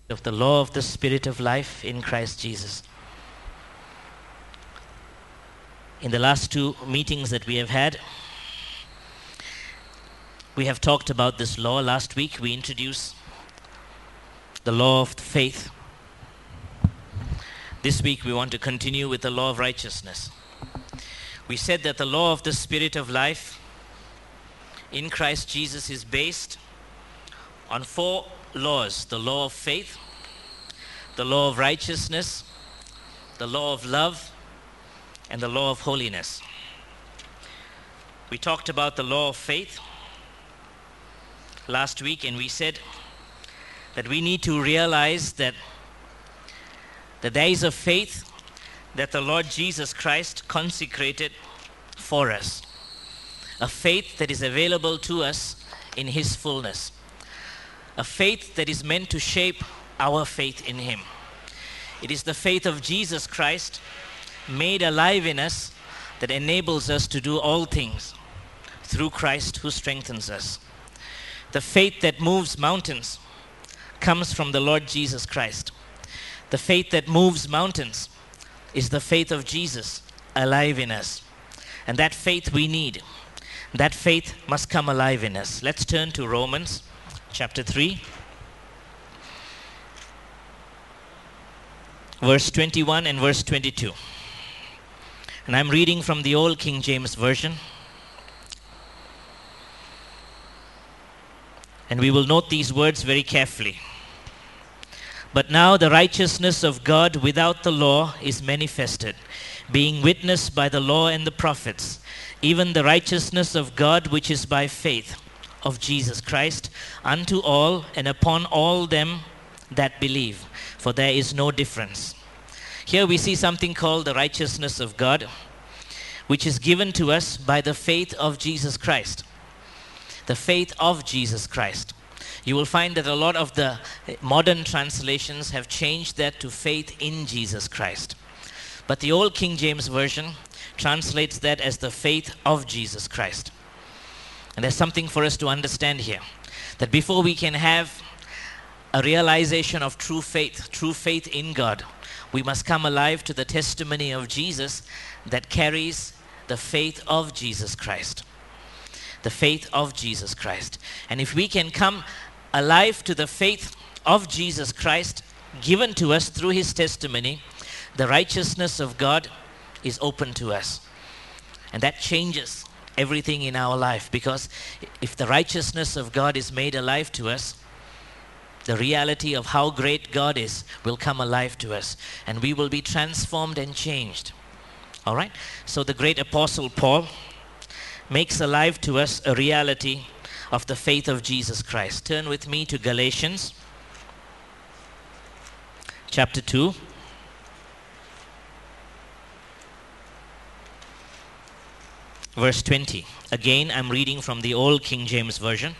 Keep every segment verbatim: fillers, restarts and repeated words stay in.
of the law of the Spirit of life in Christ Jesus. In the last two meetings that we have had, we have talked about this law. Last week we introduced the law of faith. This week we want to continue with the law of righteousness. We said that the law of the Spirit of life in Christ Jesus is based on four laws: the law of faith, the law of righteousness, the law of love, and the law of holiness. We talked about the law of faith last week, and we said that we need to realize that, that there is a faith that the Lord Jesus Christ consecrated for us, a faith that is available to us in His fullness, a faith that is meant to shape our faith in Him. It is the faith of Jesus Christ made alive in us that enables us to do all things through Christ who strengthens us. The faith that moves mountains comes from the Lord Jesus Christ. The faith that moves mountains is the faith of Jesus alive in us. And that faith we need. That faith must come alive in us. Let's turn to Romans chapter three, verse twenty-one and verse twenty-two. And I'm reading from the Old King James Version. And we will note these words very carefully. But now the righteousness of God without the law is manifested, being witnessed by the law and the prophets, even the righteousness of God which is by faith of Jesus Christ, unto all and upon all them that believe, for there is no difference. Here we see something called the righteousness of God, which is given to us by the faith of Jesus Christ. The faith of Jesus Christ. You will find that a lot of the modern translations have changed that to faith in Jesus Christ. But the Old King James Version translates that as the faith of Jesus Christ. And there's something for us to understand here. That before we can have a realization of true faith, true faith in God, we must come alive to the testimony of Jesus that carries the faith of Jesus Christ. The faith of Jesus Christ. And if we can come alive to the faith of Jesus Christ given to us through His testimony, the righteousness of God is open to us. And that changes everything in our life, because if the righteousness of God is made alive to us, the reality of how great God is will come alive to us, and we will be transformed and changed. All right? So the great apostle Paul makes alive to us a reality of the faith of Jesus Christ. Turn with me to Galatians chapter two. Verse twenty. Again, I'm reading from the Old King James Version.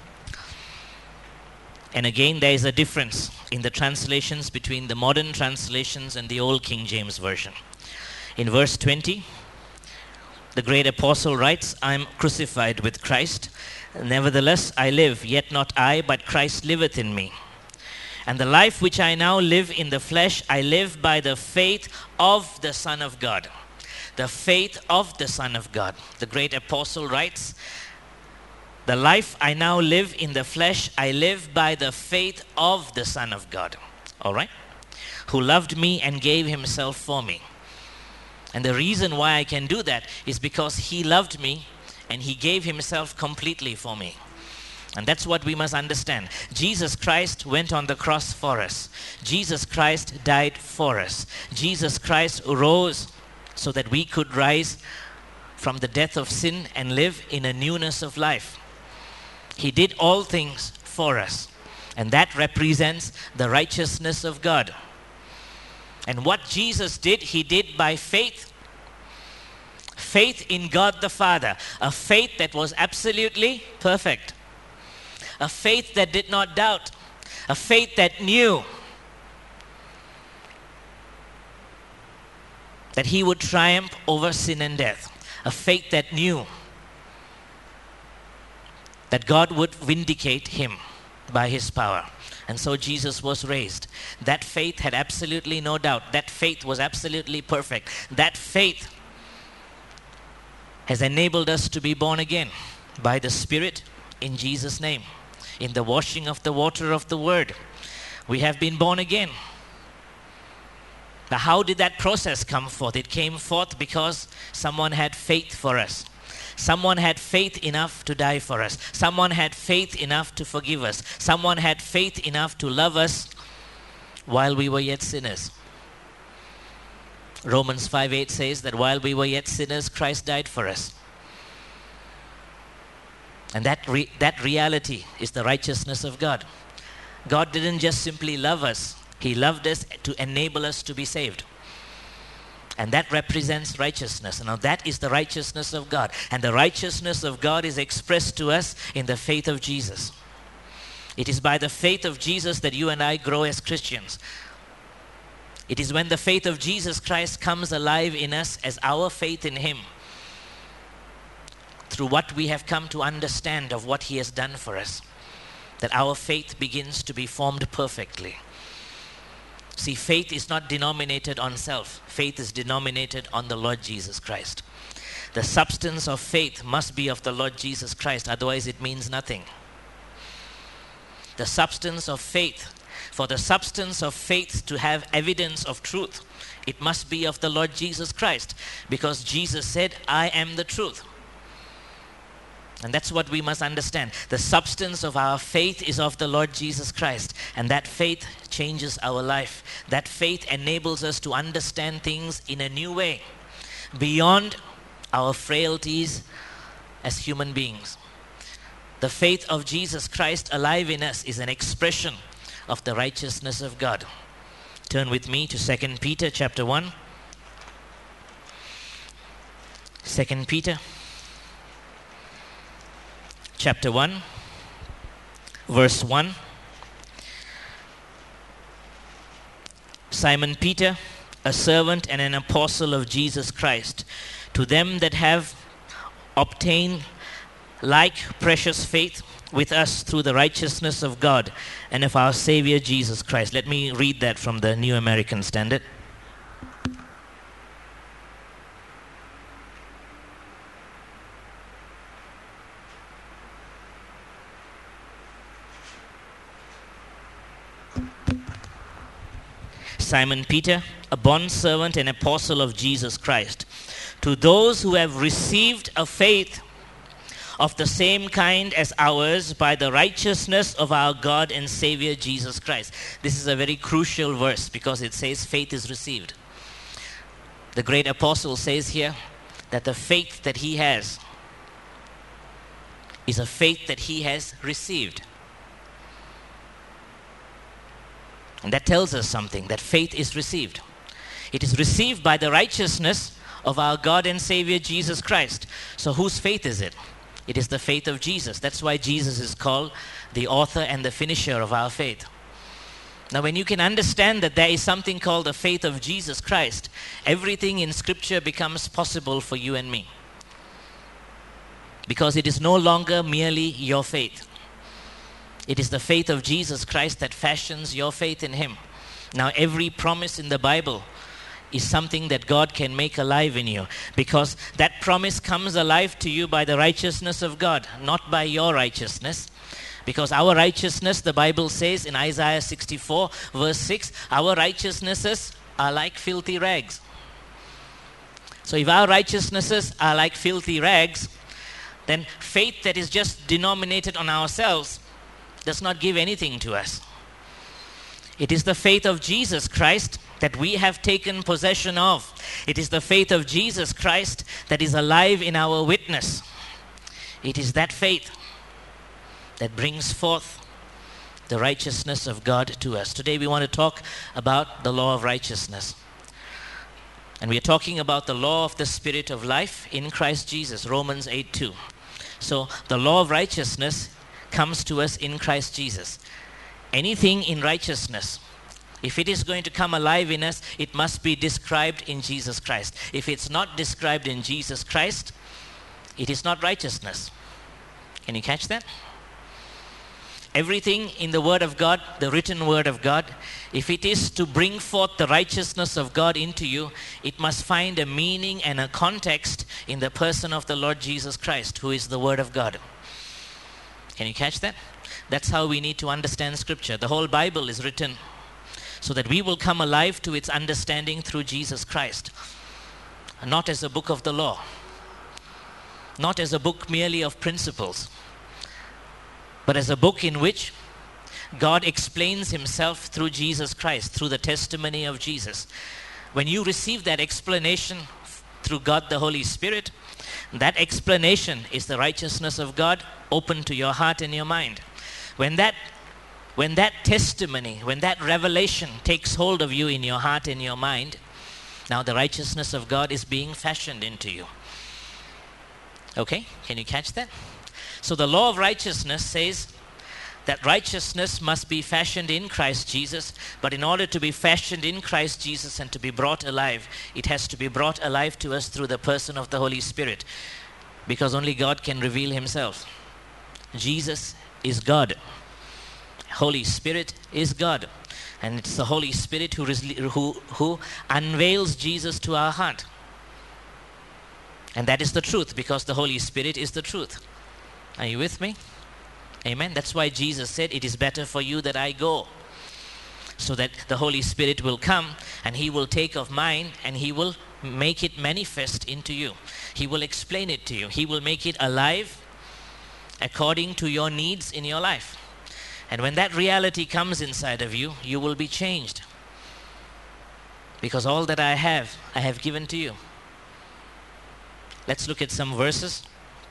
And again, there is a difference in the translations between the modern translations and the Old King James Version. In verse twenty, the great apostle writes, I am crucified with Christ. Nevertheless, I live, yet not I, but Christ liveth in me. And the life which I now live in the flesh, I live by the faith of the Son of God. The faith of the Son of God. The great apostle writes, the life I now live in the flesh, I live by the faith of the Son of God. All right? Who loved me and gave Himself for me. And the reason why I can do that is because He loved me and He gave Himself completely for me. And that's what we must understand. Jesus Christ went on the cross for us. Jesus Christ died for us. Jesus Christ rose so that we could rise from the death of sin and live in a newness of life. He did all things for us. And that represents the righteousness of God. And what Jesus did, He did by faith. Faith in God the Father. A faith that was absolutely perfect. A faith that did not doubt. A faith that knew that He would triumph over sin and death. A faith that knew that God would vindicate Him by His power. And so Jesus was raised. That faith had absolutely no doubt. That faith was absolutely perfect. That faith has enabled us to be born again by the Spirit in Jesus' name. In the washing of the water of the Word, we have been born again. Now, how did that process come forth? It came forth because someone had faith for us. Someone had faith enough to die for us. Someone had faith enough to forgive us. Someone had faith enough to love us while we were yet sinners. Romans five eight says that while we were yet sinners, Christ died for us. And that re- that reality is the righteousness of God. God didn't just simply love us. He loved us to enable us to be saved. And that represents righteousness. Now that is the righteousness of God. And the righteousness of God is expressed to us in the faith of Jesus. It is by the faith of Jesus that you and I grow as Christians. It is when the faith of Jesus Christ comes alive in us as our faith in Him, through what we have come to understand of what He has done for us, that our faith begins to be formed perfectly. See, faith is not denominated on self. Faith is denominated on the Lord Jesus Christ. The substance of faith must be of the Lord Jesus Christ, otherwise it means nothing. The substance of faith, for the substance of faith to have evidence of truth, it must be of the Lord Jesus Christ, because Jesus said, I am the truth. And that's what we must understand. The substance of our faith is of the Lord Jesus Christ. And that faith changes our life. That faith enables us to understand things in a new way, beyond our frailties as human beings. The faith of Jesus Christ alive in us is an expression of the righteousness of God. Turn with me to Second Peter chapter one. Second Peter chapter one, verse one. Simon Peter, a servant and an apostle of Jesus Christ, to them that have obtained like precious faith with us through the righteousness of God and of our Savior Jesus Christ. Let me read that from the New American Standard. Simon Peter, a bondservant and apostle of Jesus Christ, to those who have received a faith of the same kind as ours by the righteousness of our God and Savior Jesus Christ. This is a very crucial verse because it says faith is received. The great apostle says here that the faith that he has is a faith that he has received. And that tells us something, that faith is received. It is received by the righteousness of our God and Savior Jesus Christ. So whose faith is it? It is the faith of Jesus. That's why Jesus is called the author and the finisher of our faith. Now when you can understand that there is something called the faith of Jesus Christ, everything in Scripture becomes possible for you and me. Because it is no longer merely your faith. It is the faith of Jesus Christ that fashions your faith in Him. Now every promise in the Bible is something that God can make alive in you, because that promise comes alive to you by the righteousness of God, not by your righteousness. Because our righteousness, the Bible says in Isaiah sixty-four verse six, our righteousnesses are like filthy rags. So if our righteousnesses are like filthy rags, then faith that is just denominated on ourselves does not give anything to us. It is the faith of Jesus Christ that we have taken possession of. It is the faith of Jesus Christ that is alive in our witness. It is that faith that brings forth the righteousness of God to us. Today we want to talk about the law of righteousness. And we are talking about the law of the Spirit of life in Christ Jesus, Romans eight two. So the law of righteousness comes to us in Christ Jesus. Anything in righteousness, if it is going to come alive in us, it must be described in Jesus Christ. If it's not described in Jesus Christ, it is not righteousness. Can you catch that? Everything in the Word of God, the written Word of God, if it is to bring forth the righteousness of God into you, it must find a meaning and a context in the person of the Lord Jesus Christ, who is the Word of God. Can you catch that? That's how we need to understand Scripture. The whole Bible is written so that we will come alive to its understanding through Jesus Christ. Not as a book of the law. Not as a book merely of principles. But as a book in which God explains himself through Jesus Christ, through the testimony of Jesus. When you receive that explanation through God the Holy Spirit, that explanation is the righteousness of God open to your heart and your mind. When that, when that testimony, when that revelation takes hold of you in your heart and your mind, now the righteousness of God is being fashioned into you. Okay, can you catch that? So the law of righteousness says that righteousness must be fashioned in Christ Jesus, but in order to be fashioned in Christ Jesus and to be brought alive, it has to be brought alive to us through the person of the Holy Spirit, because only God can reveal himself. Jesus is God. Holy Spirit is God. And it's the Holy Spirit who, who, who unveils Jesus to our heart. And that is the truth, because the Holy Spirit is the truth. Are you with me? Amen. That's why Jesus said, it is better for you that I go, so that the Holy Spirit will come and he will take of mine and he will make it manifest into you. He will explain it to you. He will make it alive according to your needs in your life. And when that reality comes inside of you, you will be changed. Because all that I have, I have given to you. Let's look at some verses.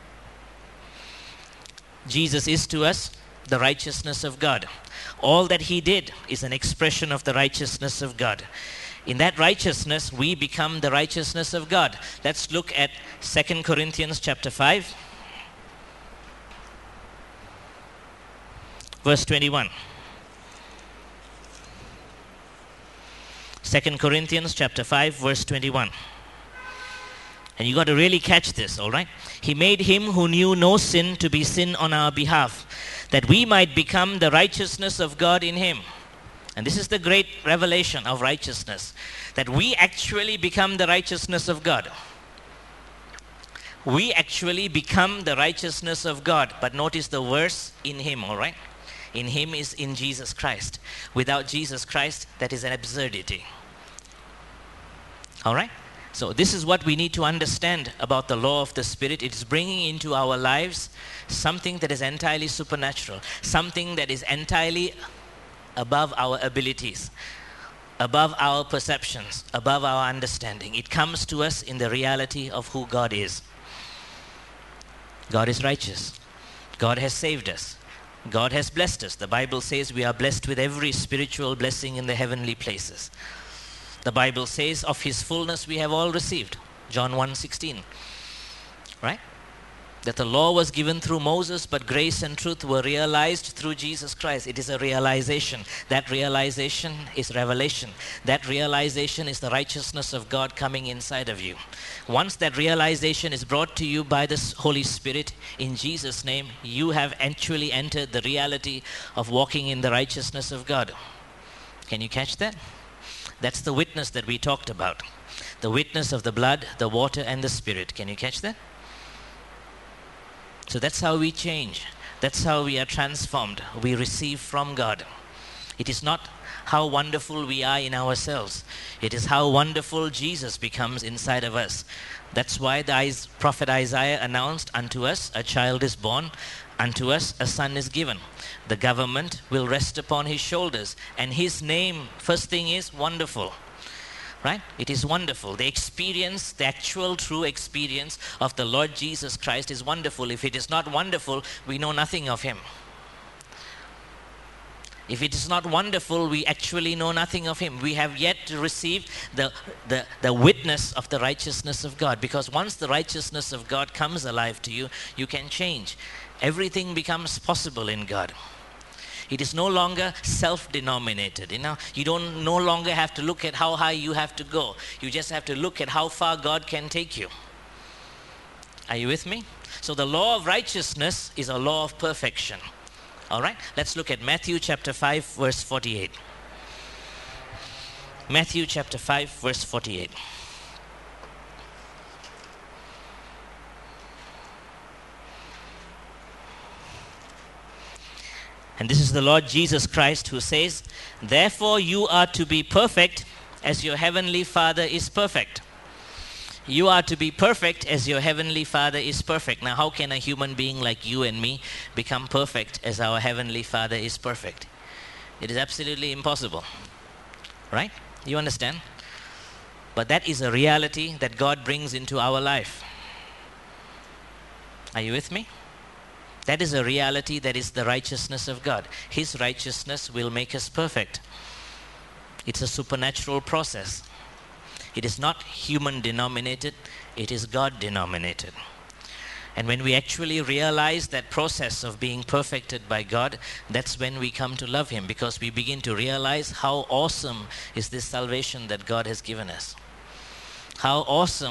Jesus is to us the righteousness of God. All that he did is an expression of the righteousness of God. In that righteousness, we become the righteousness of God. Let's look at Second Corinthians chapter five. Verse twenty-one. Second Corinthians chapter five, verse twenty-one. And you got to really catch this, all right? He made him who knew no sin to be sin on our behalf, that we might become the righteousness of God in him. And this is the great revelation of righteousness, that we actually become the righteousness of God. We actually become the righteousness of God. But notice the verse, in him, all right? In him is in Jesus Christ. Without Jesus Christ, that is an absurdity. All right? So this is what we need to understand about the law of the Spirit. It is bringing into our lives something that is entirely supernatural, something that is entirely above our abilities, above our perceptions, above our understanding. It comes to us in the reality of who God is. God is righteous. God has saved us. God has blessed us. The Bible says we are blessed with every spiritual blessing in the heavenly places. The Bible says of his fullness we have all received. John one sixteen. Right? That the law was given through Moses, but grace and truth were realized through Jesus Christ. It is a realization. That realization is revelation. That realization is the righteousness of God coming inside of you. Once that realization is brought to you by the Holy Spirit, in Jesus' name, you have actually entered the reality of walking in the righteousness of God. Can you catch that? That's the witness that we talked about. The witness of the blood, the water, and the Spirit. Can you catch that? So that's how we change. That's how we are transformed. We receive from God. It is not how wonderful we are in ourselves. It is how wonderful Jesus becomes inside of us. That's why the prophet Isaiah announced, unto us a child is born, unto us a son is given. The government will rest upon his shoulders. And his name, first thing is wonderful. Right? It is wonderful. The experience, the actual true experience of the Lord Jesus Christ is wonderful. If it is not wonderful, we know nothing of him. If it is not wonderful, we actually know nothing of him. We have yet to receive the, the, the witness of the righteousness of God. Because once the righteousness of God comes alive to you, you can change. Everything becomes possible in God. It is no longer self-denominated. You know, you don't no longer have to look at how high you have to go. You just have to look at how far God can take you. Are you with me? So the law of righteousness is a law of perfection. All right, let's look at Matthew chapter five, verse forty-eight. Matthew chapter five, verse forty-eight. And this is the Lord Jesus Christ who says, "Therefore you are to be perfect as your heavenly Father is perfect." You are to be perfect as your heavenly Father is perfect. Now, how can a human being like you and me become perfect as our heavenly Father is perfect? It is absolutely impossible. Right? You understand? But that is a reality that God brings into our life. Are you with me? That is a reality that is the righteousness of God. His righteousness will make us perfect. It's a supernatural process. It is not human denominated, it is God denominated. And when we actually realize that process of being perfected by God, that's when we come to love Him, because we begin to realize how awesome is this salvation that God has given us. How awesome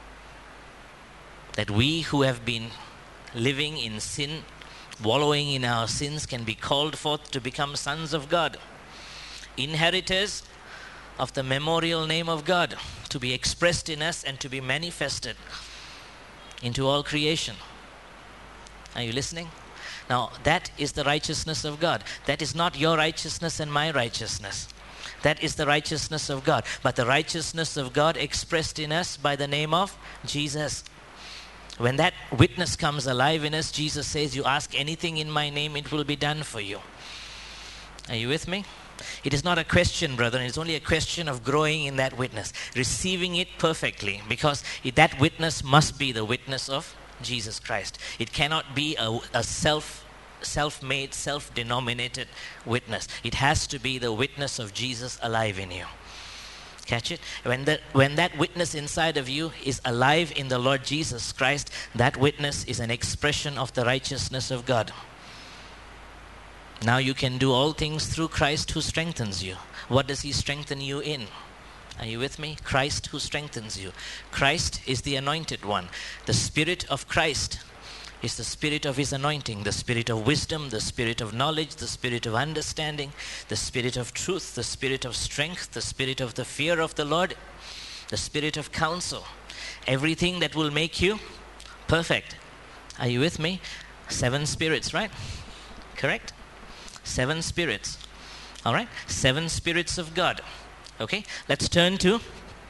that we who have been living in sin, wallowing in our sins, can be called forth to become sons of God, inheritors of the memorial name of God, to be expressed in us and to be manifested into all creation. Are you listening? Now, that is the righteousness of God. That is not your righteousness and my righteousness. That is the righteousness of God. But the righteousness of God expressed in us by the name of Jesus. When that witness comes alive in us, Jesus says, "You ask anything in my name, it will be done for you." Are you with me? It is not a question, brethren. It's only a question of growing in that witness, receiving it perfectly, because it, that witness must be the witness of Jesus Christ. It cannot be a, a self, self-made, self-denominated witness. It has to be the witness of Jesus alive in you. Catch it? When, the, when that witness inside of you is alive in the Lord Jesus Christ, that witness is an expression of the righteousness of God. Now you can do all things through Christ who strengthens you. What does He strengthen you in? Are you with me? Christ who strengthens you. Christ is the anointed one. The Spirit of Christ is the Spirit of His anointing, the Spirit of wisdom, the Spirit of knowledge, the Spirit of understanding, the Spirit of truth, the Spirit of strength, the Spirit of the fear of the Lord, the Spirit of counsel. Everything that will make you perfect. Are you with me? Seven spirits, right? Correct? Seven spirits. All right? Seven spirits of God. Okay? Let's turn to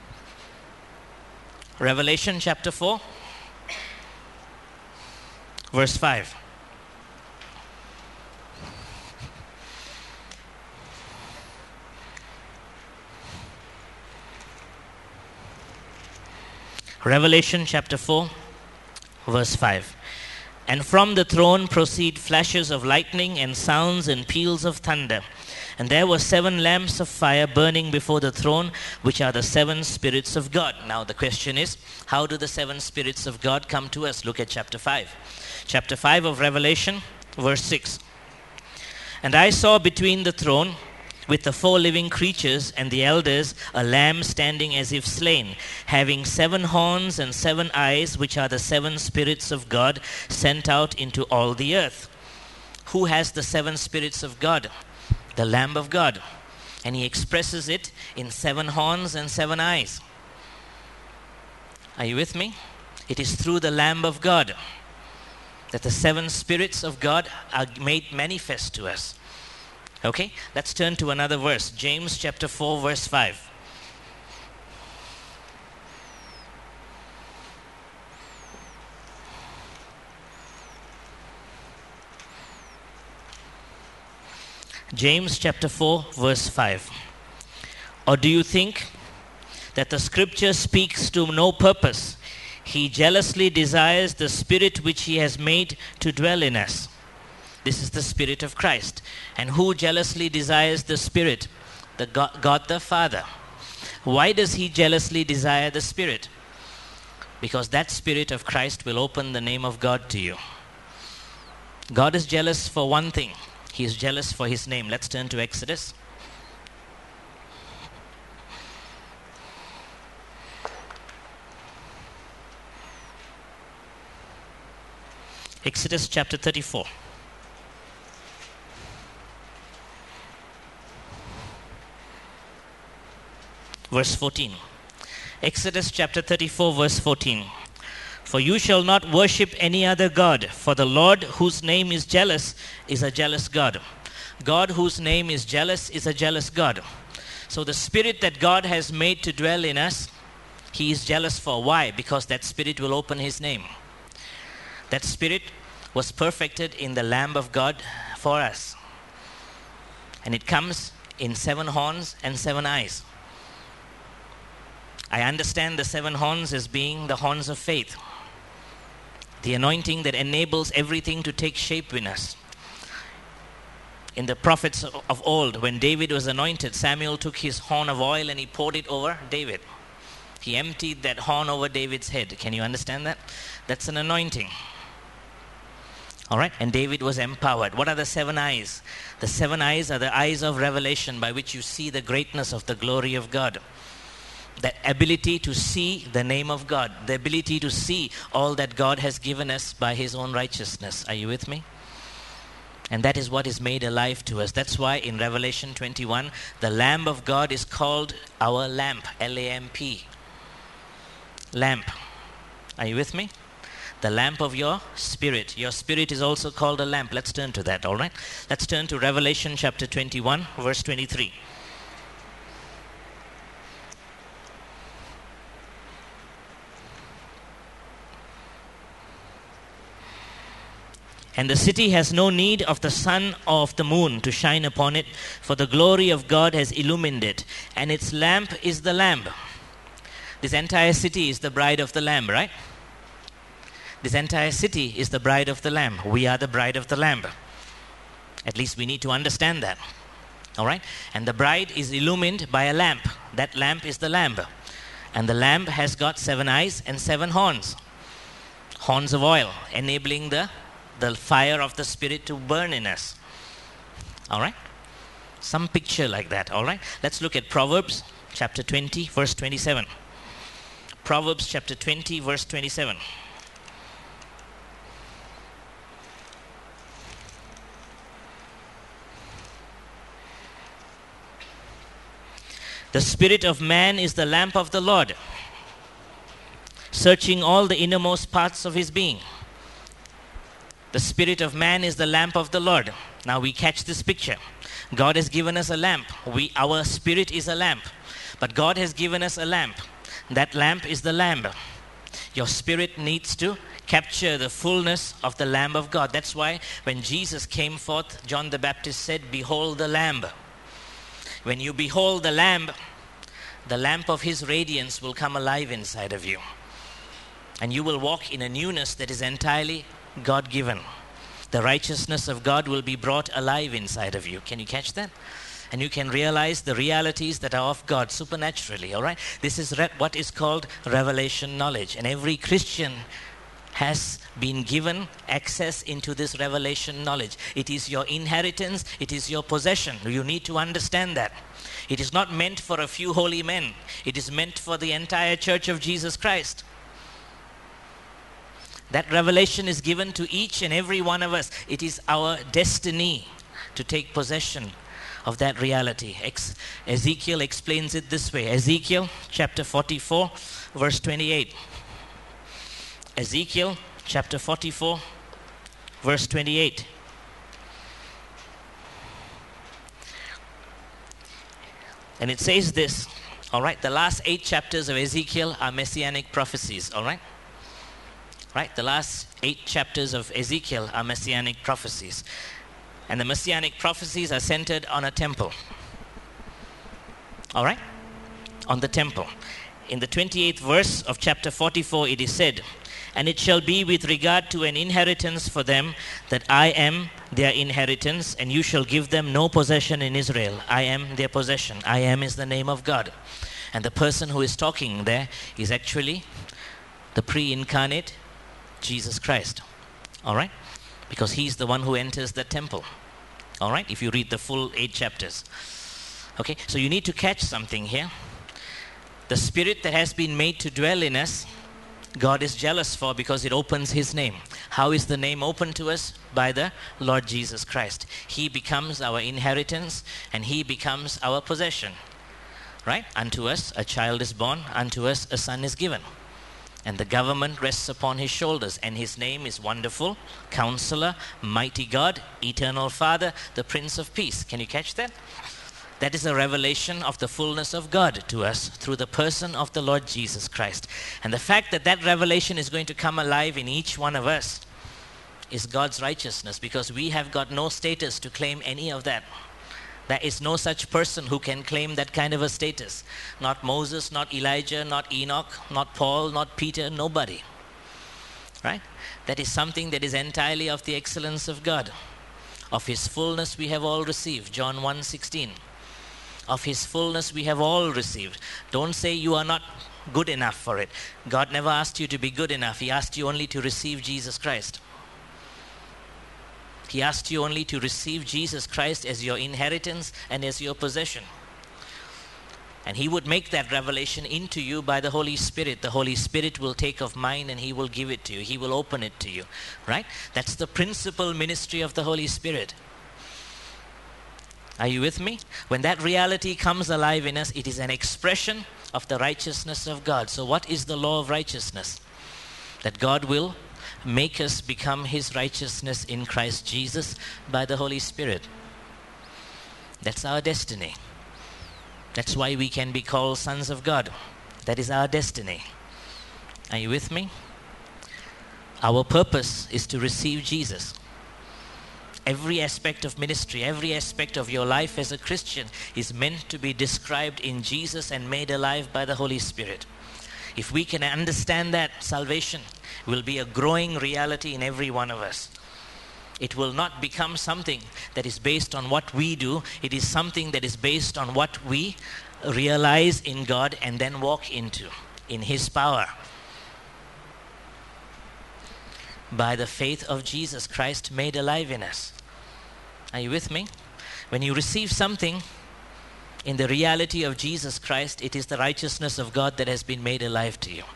Revelation chapter four, verse five. Revelation chapter four, verse five. And from the throne proceed flashes of lightning and sounds and peals of thunder. And there were seven lamps of fire burning before the throne, which are the seven spirits of God. Now the question is, how do the seven spirits of God come to us? Look at chapter five. Chapter five of Revelation, verse six. And I saw between the throne, with the four living creatures and the elders, a lamb standing as if slain, having seven horns and seven eyes, which are the seven spirits of God sent out into all the earth. Who has the seven spirits of God? The Lamb of God. And He expresses it in seven horns and seven eyes. Are you with me? It is through the Lamb of God that the seven spirits of God are made manifest to us. Okay, let's turn to another verse. James chapter four, verse five. James chapter four, verse five. Or do you think that the scripture speaks to no purpose? He jealously desires the Spirit which He has made to dwell in us. This is the Spirit of Christ. And who jealously desires the Spirit? The God, God the Father. Why does He jealously desire the Spirit? Because that Spirit of Christ will open the name of God to you. God is jealous for one thing. He is jealous for His name. Let's turn to Exodus. Exodus chapter thirty-four. verse fourteen. Exodus chapter thirty-four, verse fourteen. For you shall not worship any other God, for the Lord whose name is jealous is a jealous God. God whose name is jealous is a jealous God. So the Spirit that God has made to dwell in us, He is jealous for. Why? Because that Spirit will open His name. That Spirit was perfected in the Lamb of God for us. And it comes in seven horns and seven eyes. I understand the seven horns as being the horns of faith. The anointing that enables everything to take shape in us. In the prophets of old, when David was anointed, Samuel took his horn of oil and he poured it over David. He emptied that horn over David's head. Can you understand that? That's an anointing. All right? And David was empowered. What are the seven eyes? The seven eyes are the eyes of revelation by which you see the greatness of the glory of God. The ability to see the name of God. The ability to see all that God has given us by His own righteousness. Are you with me? And that is what is made alive to us. That's why in Revelation twenty-one, the Lamb of God is called our lamp. L A M P. Lamp. Are you with me? The lamp of your spirit. Your spirit is also called a lamp. Let's turn to that, all right? Let's turn to Revelation chapter twenty-one, verse twenty-three. And the city has no need of the sun or of the moon to shine upon it, for the glory of God has illumined it, and its lamp is the Lamb. This entire city is the bride of the Lamb, right? This entire city is the bride of the Lamb. We are the bride of the Lamb. At least we need to understand that. All right? And the bride is illumined by a lamp. That lamp is the Lamb. And the Lamb has got seven eyes and seven horns. Horns of oil, enabling the the fire of the Spirit to burn in us. All right? Some picture like that. All right? Let's look at Proverbs chapter twenty, verse twenty-seven. Proverbs chapter twenty, verse twenty-seven. The spirit of man is the lamp of the Lord, searching all the innermost parts of his being. The spirit of man is the lamp of the Lord. Now we catch this picture. God has given us a lamp. We, our spirit is a lamp. But God has given us a lamp. That lamp is the Lamb. Your spirit needs to capture the fullness of the Lamb of God. That's why when Jesus came forth, John the Baptist said, "Behold the Lamb." When you behold the Lamb, the lamp of His radiance will come alive inside of you. And you will walk in a newness that is entirely God-given. The righteousness of God will be brought alive inside of you. Can you catch that? And you can realize the realities that are of God supernaturally, all right? This is re- what is called revelation knowledge. And every Christian has been given access into this revelation knowledge. It is your inheritance. It is your possession. You need to understand that. It is not meant for a few holy men. It is meant for the entire church of Jesus Christ. That revelation is given to each and every one of us. It is our destiny to take possession of that reality. Ex- Ezekiel explains it this way. Ezekiel chapter forty-four, verse twenty-eight. Ezekiel chapter forty-four, verse twenty-eight. And it says this, all right? The last eight chapters of Ezekiel are messianic prophecies, all right? Right? The last eight chapters of Ezekiel are messianic prophecies. And the messianic prophecies are centered on a temple. All right? On the temple. In the twenty-eighth verse of chapter forty-four, it is said, "And it shall be with regard to an inheritance for them, that I am their inheritance, and you shall give them no possession in Israel. I am their possession." I am is the name of God. And the person who is talking there is actually the pre-incarnate Jesus Christ. All right? Because He's the one who enters the temple. All right? If you read the full eight chapters. Okay? So you need to catch something here. The Spirit that has been made to dwell in us, God is jealous for, because it opens His name. How is the name opened to us? By the Lord Jesus Christ. He becomes our inheritance and He becomes our possession. Right? Unto us a child is born, unto us a son is given. And the government rests upon his shoulders, and his name is Wonderful, Counselor, Mighty God, Eternal Father, the Prince of Peace. Can you catch that? That is a revelation of the fullness of God to us through the person of the Lord Jesus Christ. And the fact that that revelation is going to come alive in each one of us is God's righteousness, because we have got no status to claim any of that. There is no such person who can claim that kind of a status. Not Moses, not Elijah, not Enoch, not Paul, not Peter, nobody. Right? That is something that is entirely of the excellence of God. Of his fullness we have all received. John one sixteen. Of his fullness we have all received. Don't say you are not good enough for it. God never asked you to be good enough. He asked you only to receive Jesus Christ. He asked you only to receive Jesus Christ as your inheritance and as your possession. And he would make that revelation into you by the Holy Spirit. The Holy Spirit will take of mine and he will give it to you. He will open it to you. Right? That's the principal ministry of the Holy Spirit. Are you with me? When that reality comes alive in us, it is an expression of the righteousness of God. So what is the law of righteousness? That God will make us become his righteousness in Christ Jesus by the Holy Spirit. That's our destiny. That's why we can be called sons of God. That is our destiny. Are you with me? Our purpose is to receive Jesus. Every aspect of ministry, every aspect of your life as a Christian is meant to be described in Jesus and made alive by the Holy Spirit. If we can understand that, salvation will be a growing reality in every one of us. It will not become something that is based on what we do. It is something that is based on what we realize in God and then walk into, in his power. By the faith of Jesus Christ made alive in us. Are you with me? When you receive something in the reality of Jesus Christ, it is the righteousness of God that has been made alive to you.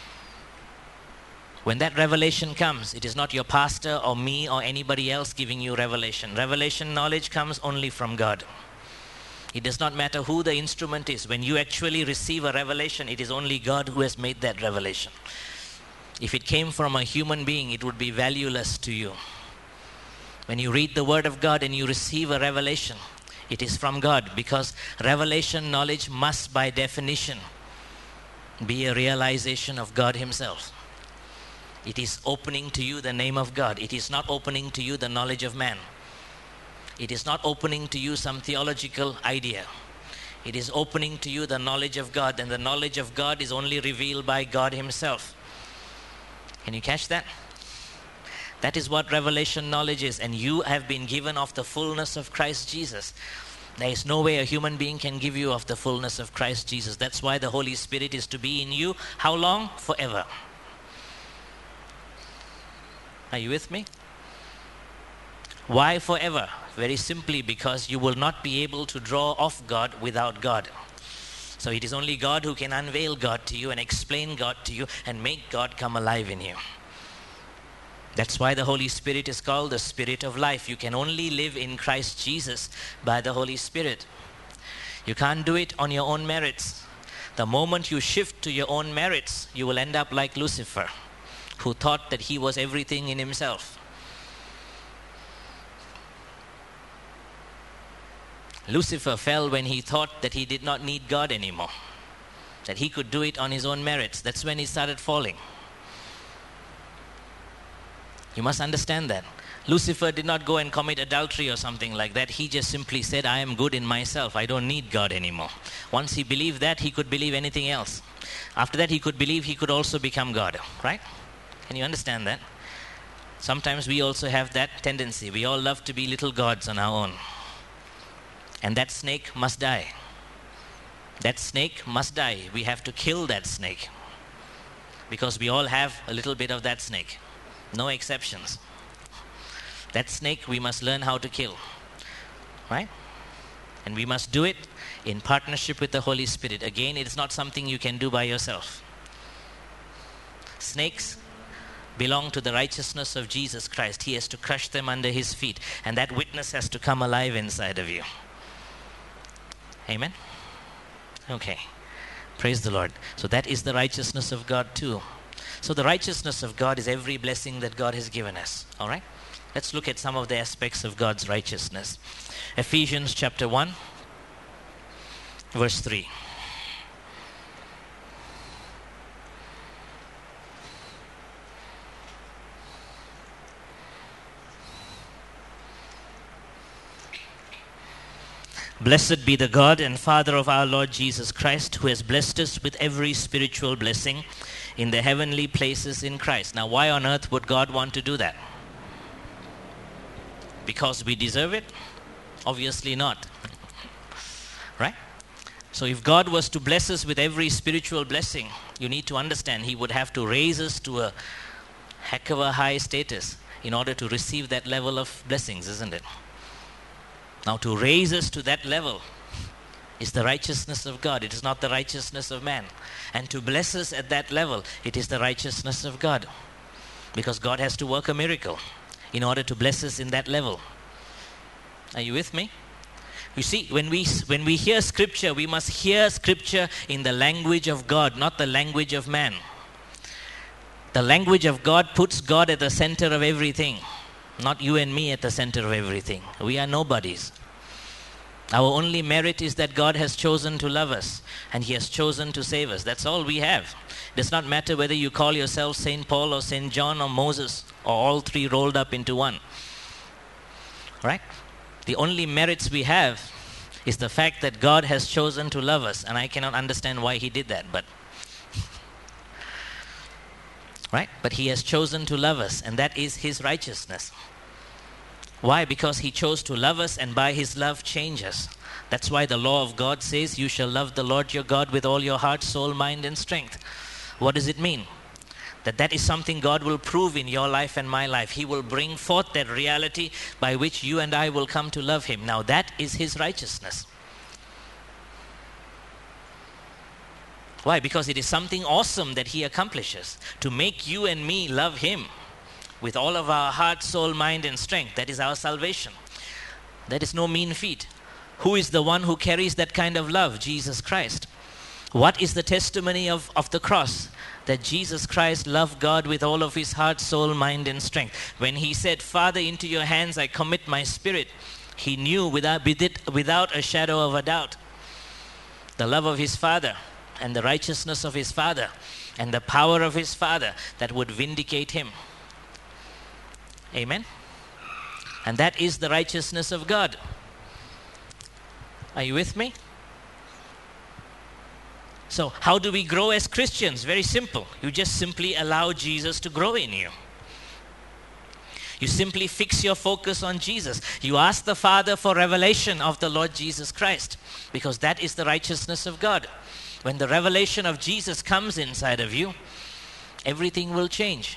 When that revelation comes, it is not your pastor or me or anybody else giving you revelation. Revelation knowledge comes only from God. It does not matter who the instrument is. When you actually receive a revelation, it is only God who has made that revelation. If it came from a human being, it would be valueless to you. When you read the Word of God and you receive a revelation, it is from God, because revelation knowledge must by definition be a realization of God himself. It is opening to you the name of God. It is not opening to you the knowledge of man. It is not opening to you some theological idea. It is opening to you the knowledge of God, and the knowledge of God is only revealed by God himself. Can you catch that? That is what revelation knowledge is, and you have been given of the fullness of Christ Jesus. There is no way a human being can give you of the fullness of Christ Jesus. That's why the Holy Spirit is to be in you. How long? Forever. Are you with me? Why forever? Very simply because you will not be able to draw off God without God. So it is only God who can unveil God to you and explain God to you and make God come alive in you. That's why the Holy Spirit is called the Spirit of life. You can only live in Christ Jesus by the Holy Spirit. You can't do it on your own merits. The moment you shift to your own merits, you will end up like Lucifer, who thought that he was everything in himself. Lucifer fell when he thought that he did not need God anymore, that he could do it on his own merits. That's when he started falling. You must understand that. Lucifer did not go and commit adultery or something like that. He just simply said, I am good in myself. I don't need God anymore. Once he believed that, he could believe anything else. After that, he could believe he could also become God. Right? Can you understand that? Sometimes we also have that tendency. We all love to be little gods on our own. And that snake must die. That snake must die. We have to kill that snake. Because we all have a little bit of that snake. No exceptions. That snake we must learn how to kill. Right? And we must do it in partnership with the Holy Spirit. Again, it is not something you can do by yourself. Snakes belong to the righteousness of Jesus Christ. He has to crush them under his feet. And that witness has to come alive inside of you. Amen? Okay. Praise the Lord. So that is the righteousness of God too. So the righteousness of God is every blessing that God has given us. All right? Let's look at some of the aspects of God's righteousness. Ephesians chapter one, verse three. Blessed be the God and Father of our Lord Jesus Christ, who has blessed us with every spiritual blessing in the heavenly places in Christ. Now, why on earth would God want to do that? Because we deserve it? Obviously not. Right? So if God was to bless us with every spiritual blessing, you need to understand He would have to raise us to a heck of a high status in order to receive that level of blessings, isn't it? Now, to raise us to that level is the righteousness of God. It is not the righteousness of man. And to bless us at that level, it is the righteousness of God. Because God has to work a miracle in order to bless us in that level. Are you with me? You see, when we when we hear Scripture, we must hear Scripture in the language of God, not the language of man. The language of God puts God at the center of everything. Not you and me at the center of everything. We are nobodies. Our only merit is that God has chosen to love us and He has chosen to save us. That's all we have. It does not matter whether you call yourself Saint Paul or Saint John or Moses or all three rolled up into one. Right? The only merits we have is the fact that God has chosen to love us, and I cannot understand why He did that, but right? But He has chosen to love us, and that is His righteousness. Why? Because He chose to love us, and by His love change us. That's why the law of God says, you shall love the Lord your God with all your heart, soul, mind, and strength. What does it mean? That that is something God will prove in your life and my life. He will bring forth that reality by which you and I will come to love Him. Now that is His righteousness. Why? Because it is something awesome that He accomplishes to make you and me love Him with all of our heart, soul, mind, and strength. That is our salvation. That is no mean feat. Who is the one who carries that kind of love? Jesus Christ. What is the testimony of, of the cross? That Jesus Christ loved God with all of His heart, soul, mind, and strength. When He said, Father, into your hands I commit my spirit, He knew without, without a shadow of a doubt the love of His Father and the righteousness of His Father and the power of His Father that would vindicate Him. Amen? And that is the righteousness of God. Are you with me? So how do we grow as Christians? Very simple. You just simply allow Jesus to grow in you. You simply fix your focus on Jesus. You ask the Father for revelation of the Lord Jesus Christ, because that is the righteousness of God. When the revelation of Jesus comes inside of you, everything will change.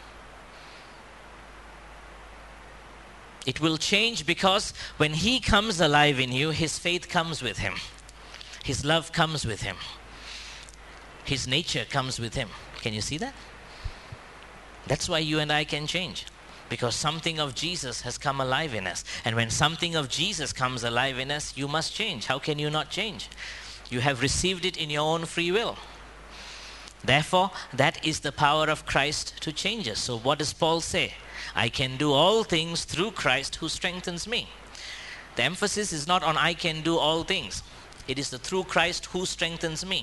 It will change because when He comes alive in you, His faith comes with Him. His love comes with Him. His nature comes with Him. Can you see that? That's why you and I can change. Because something of Jesus has come alive in us. And when something of Jesus comes alive in us, you must change. How can you not change? You have received it in your own free will. Therefore, that is the power of Christ to change us. So what does Paul say? I can do all things through Christ who strengthens me. The emphasis is not on I can do all things. It is the through Christ who strengthens me.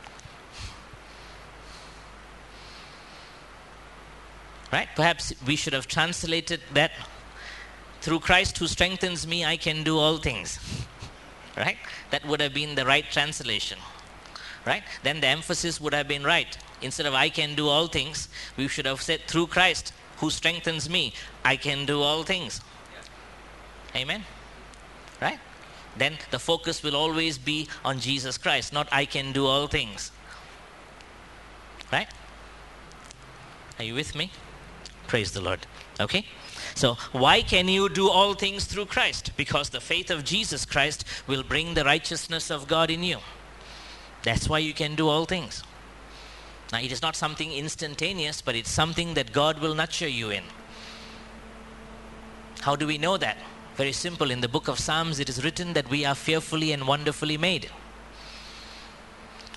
Right? Perhaps we should have translated that, through Christ who strengthens me, I can do all things. Right? That would have been the right translation. Right? Then the emphasis would have been right. Instead of I can do all things, we should have said through Christ who strengthens me, I can do all things. Amen? Right? Then the focus will always be on Jesus Christ, not I can do all things. Right? Are you with me? Praise the Lord. Okay? So why can you do all things through Christ? Because the faith of Jesus Christ will bring the righteousness of God in you. That's why you can do all things. Now it is not something instantaneous, but it's something that God will nurture you in. How do we know that? Very simple. In the book of Psalms it is written that we are fearfully and wonderfully made.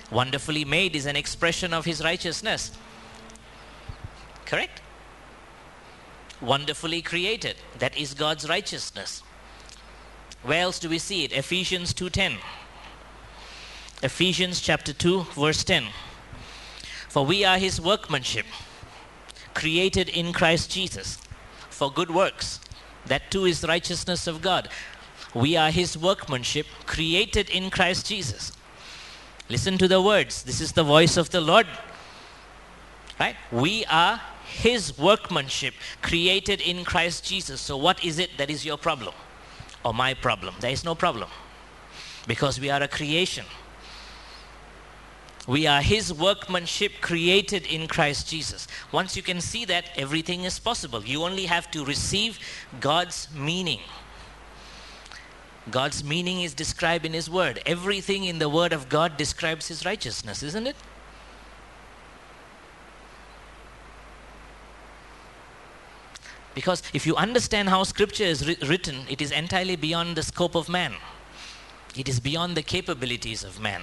Wonderfully made is an expression of his righteousness. Correct? Wonderfully created, that is God's righteousness. Where else do we see it? Ephesians two ten. Ephesians chapter two, verse ten. For we are his workmanship, created in Christ Jesus, for good works. That too is the righteousness of God. We are his workmanship, created in Christ Jesus. Listen to the words. This is the voice of the Lord. Right? We are his workmanship, created in Christ Jesus. So what is it that is your problem? Or my problem? There is no problem. Because we are a creation. We are his workmanship, created in Christ Jesus. Once you can see that, everything is possible. You only have to receive God's meaning. God's meaning is described in his word. Everything in the word of God describes his righteousness, isn't it? Because if you understand how scripture is ri- written, it is entirely beyond the scope of man. It is beyond the capabilities of man.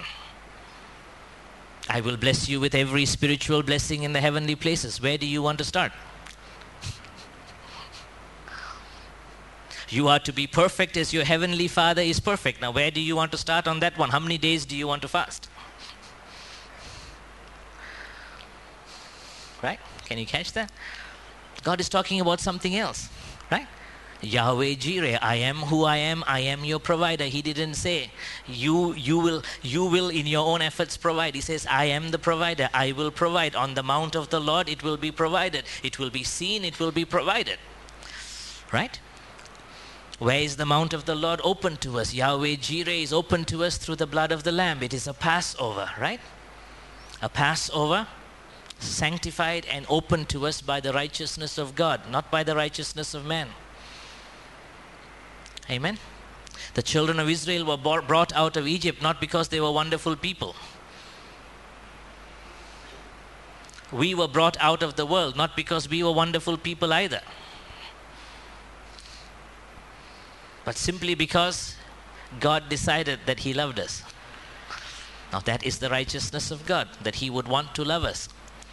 I will bless you with every spiritual blessing in the heavenly places. Where do you want to start? You are to be perfect as your heavenly Father is perfect. Now, where do you want to start on that one? How many days do you want to fast? Right? Can you catch that? God is talking about something else. Right? Yahweh Jireh, I am who I am, I am your provider. He didn't say, you, you, will, you will in your own efforts provide. He says, I am the provider, I will provide. On the mount of the Lord, it will be provided. It will be seen, it will be provided. Right? Where is the mount of the Lord open to us? Yahweh Jireh is open to us through the blood of the Lamb. It is a Passover, right? A Passover sanctified and open to us by the righteousness of God, not by the righteousness of man. Amen? The children of Israel were brought out of Egypt not because they were wonderful people. We were brought out of the world not because we were wonderful people either. But simply because God decided that he loved us. Now that is the righteousness of God, that he would want to love us.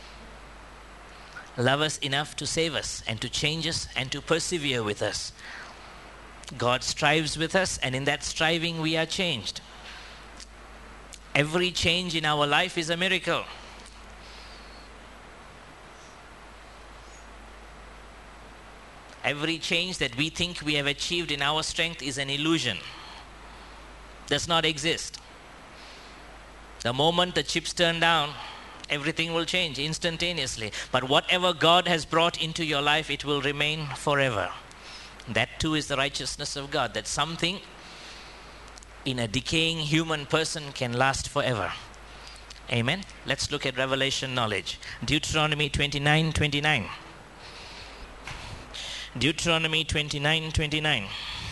Love us enough to save us and to change us and to persevere with us. God strives with us, and in that striving we are changed. Every change in our life is a miracle. Every change that we think we have achieved in our strength is an illusion. Does not exist. The moment the chips turn down, everything will change instantaneously. But whatever God has brought into your life, it will remain forever. That too is the righteousness of God, that something in a decaying human person can last forever. Amen. Let's look at revelation knowledge. Deuteronomy twenty-nine twenty-nine. Deuteronomy twenty-nine twenty-nine.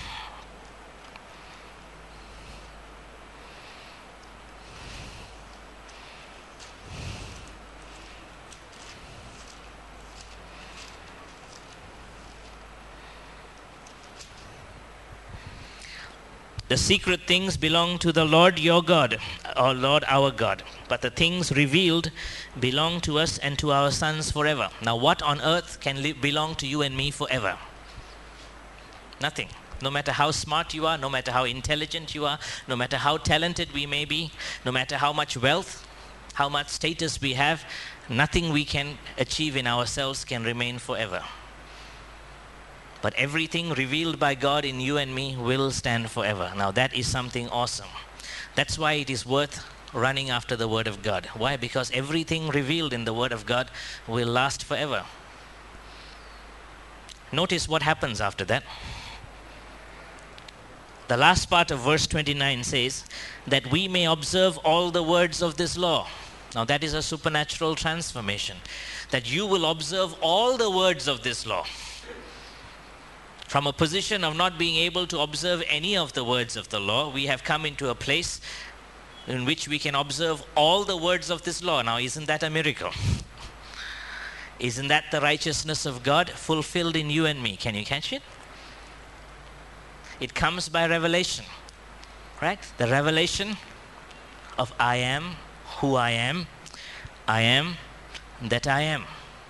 The secret things belong to the Lord your God, or Lord our God. But the things revealed belong to us and to our sons forever. Now what on earth can li- belong to you and me forever? Nothing. No matter how smart you are, no matter how intelligent you are, no matter how talented we may be, no matter how much wealth, how much status we have, nothing we can achieve in ourselves can remain forever. But everything revealed by God in you and me will stand forever. Now that is something awesome. That's why it is worth running after the Word of God. Why? Because everything revealed in the Word of God will last forever. Notice what happens after that. The last part of verse twenty-nine says, that we may observe all the words of this law. Now that is a supernatural transformation. That you will observe all the words of this law. From a position of not being able to observe any of the words of the law, we have come into a place in which we can observe all the words of this law. Now, isn't that a miracle? Isn't that the righteousness of God fulfilled in you and me? Can you catch it? It comes by revelation, right? The revelation of I am who I am, I am that I am.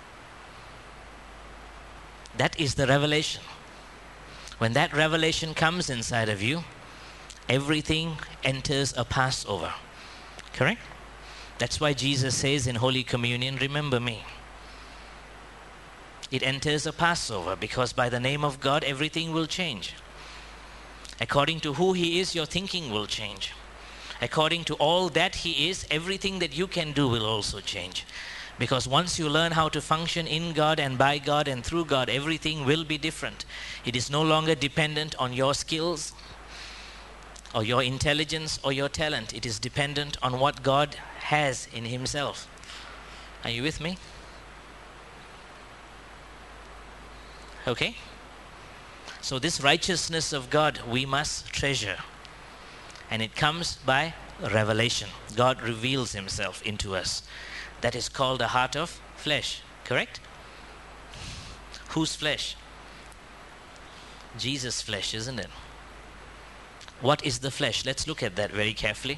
That is the revelation. When that revelation comes inside of you, everything enters a Passover. Correct? That's why Jesus says in Holy Communion, remember me. It enters a Passover because by the name of God, everything will change. According to who He is, your thinking will change. According to all that He is, everything that you can do will also change. Because once you learn how to function in God and by God and through God, everything will be different. It is no longer dependent on your skills or your intelligence or your talent. It is dependent on what God has in Himself. Are you with me? Okay? So this righteousness of God we must treasure. And it comes by revelation. God reveals Himself into us. That is called a heart of flesh. Correct? Whose flesh? Jesus' flesh, isn't it? What is the flesh? Let's look at that very carefully.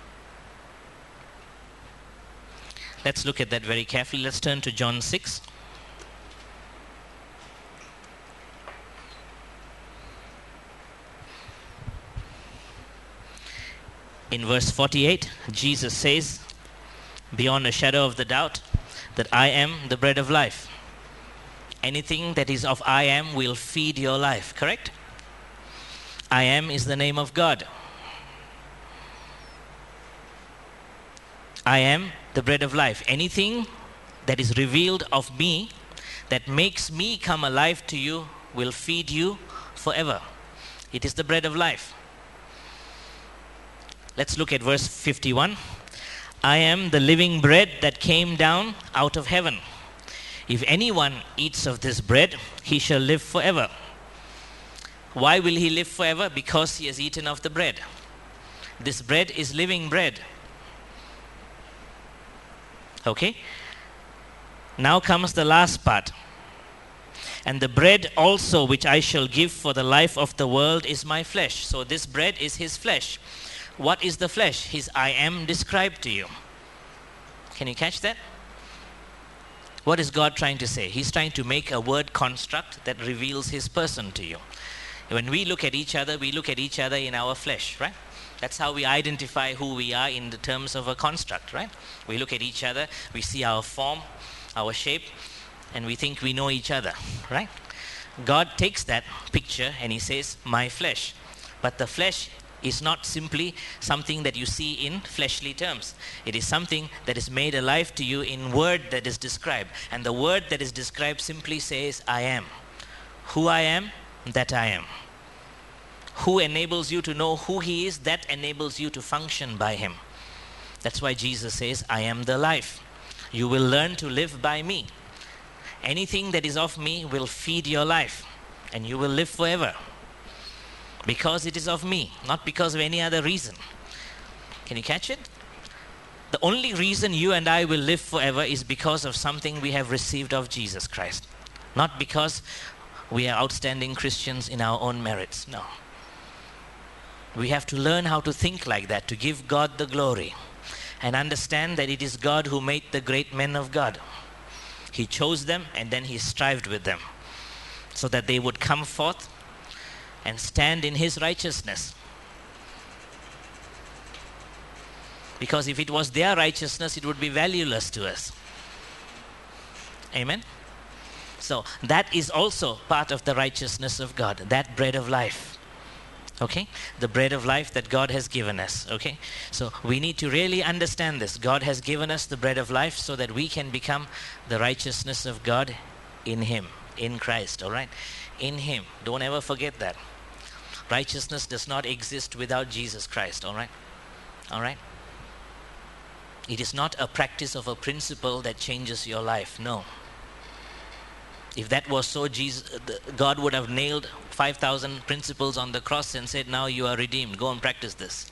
Let's look at that very carefully. Let's turn to John six. In verse forty-eight, Jesus says, beyond a shadow of the doubt, that I am the bread of life. Anything that is of I am will feed your life, correct? I am is the name of God. I am the bread of life. Anything that is revealed of me that makes me come alive to you will feed you forever. It is the bread of life. Let's look at verse fifty-one. I am the living bread that came down out of heaven. If anyone eats of this bread, he shall live forever. Why will he live forever? Because he has eaten of the bread. This bread is living bread. Okay? Now comes the last part. And the bread also which I shall give for the life of the world is my flesh. So this bread is His flesh. What is the flesh? His I am described to you. Can you catch that? What is God trying to say? He's trying to make a word construct that reveals His person to you. When we look at each other, we look at each other in our flesh, right? That's how we identify who we are in the terms of a construct, right? We look at each other, we see our form, our shape, and we think we know each other, right? God takes that picture and He says, my flesh. But the flesh is not simply something that you see in fleshly terms. It is something that is made alive to you in word that is described. And the word that is described simply says, I am. Who I am, that I am. Who enables you to know who He is, that enables you to function by Him. That's why Jesus says, I am the life. You will learn to live by me. Anything that is of me will feed your life, and you will live forever. Because it is of me, not because of any other reason. Can you catch it? The only reason you and I will live forever is because of something we have received of Jesus Christ. Not because we are outstanding Christians in our own merits. No. We have to learn how to think like that, to give God the glory. And understand that it is God who made the great men of God. He chose them and then He strived with them. So that they would come forth and stand in His righteousness. Because if it was their righteousness, it would be valueless to us. Amen? So that is also part of the righteousness of God, that bread of life. Okay? The bread of life that God has given us. Okay? So we need to really understand this. God has given us the bread of life so that we can become the righteousness of God in Him, in Christ. All right? In Him. Don't ever forget that. Righteousness does not exist without Jesus Christ, all right? All right? It is not a practice of a principle that changes your life, no. If that was so, Jesus, God would have nailed five thousand principles on the cross and said, now you are redeemed, go and practice this.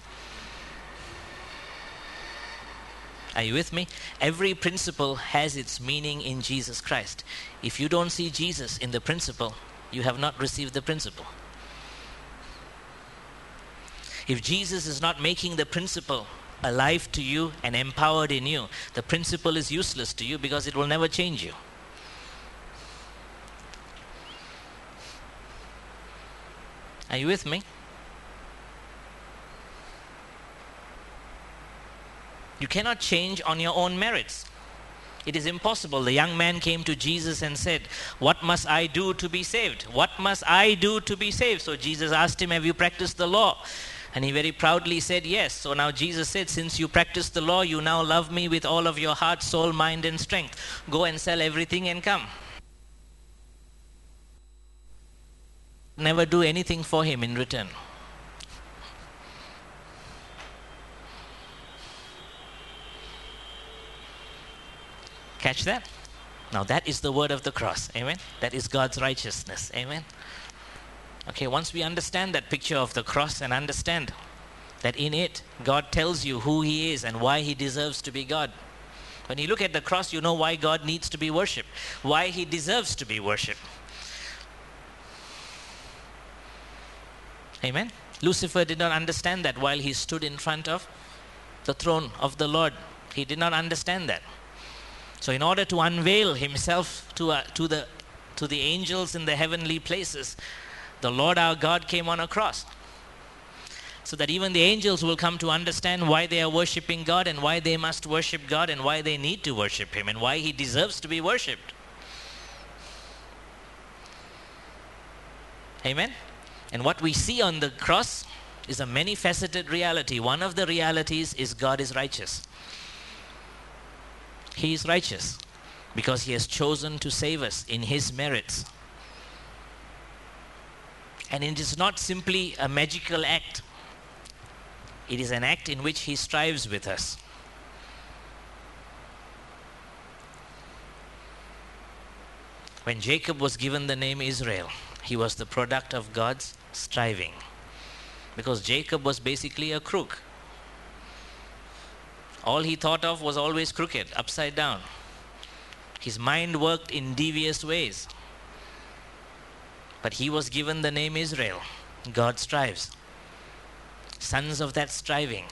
Are you with me? Every principle has its meaning in Jesus Christ. If you don't see Jesus in the principle, you have not received the principle. If Jesus is not making the principle alive to you and empowered in you, the principle is useless to you because it will never change you. Are you with me? You cannot change on your own merits. It is impossible. The young man came to Jesus and said, "What must I do to be saved? What must I do to be saved?" So Jesus asked him, "Have you practiced the law?" And he very proudly said, "Yes." So now Jesus said, "Since you practice the law, you now love me with all of your heart, soul, mind, and strength. Go and sell everything and come." Never do anything for him in return. Catch that? Now that is the word of the cross. Amen? That is God's righteousness. Amen? Okay, once we understand that picture of the cross and understand that in it, God tells you who He is and why He deserves to be God. When you look at the cross, you know why God needs to be worshipped, why He deserves to be worshipped. Amen? Lucifer did not understand that while he stood in front of the throne of the Lord. He did not understand that. So in order to unveil himself to, uh, to, the, to the angels in the heavenly places, the Lord our God came on a cross. So that even the angels will come to understand why they are worshipping God and why they must worship God and why they need to worship Him and why He deserves to be worshipped. Amen? And what we see on the cross is a many-faceted reality. One of the realities is God is righteous. He is righteous because He has chosen to save us in His merits. And it is not simply a magical act. It is an act in which He strives with us. When Jacob was given the name Israel, he was the product of God's striving. Because Jacob was basically a crook. All he thought of was always crooked, upside down. His mind worked in devious ways. But he was given the name Israel. God strives. Sons of that striving.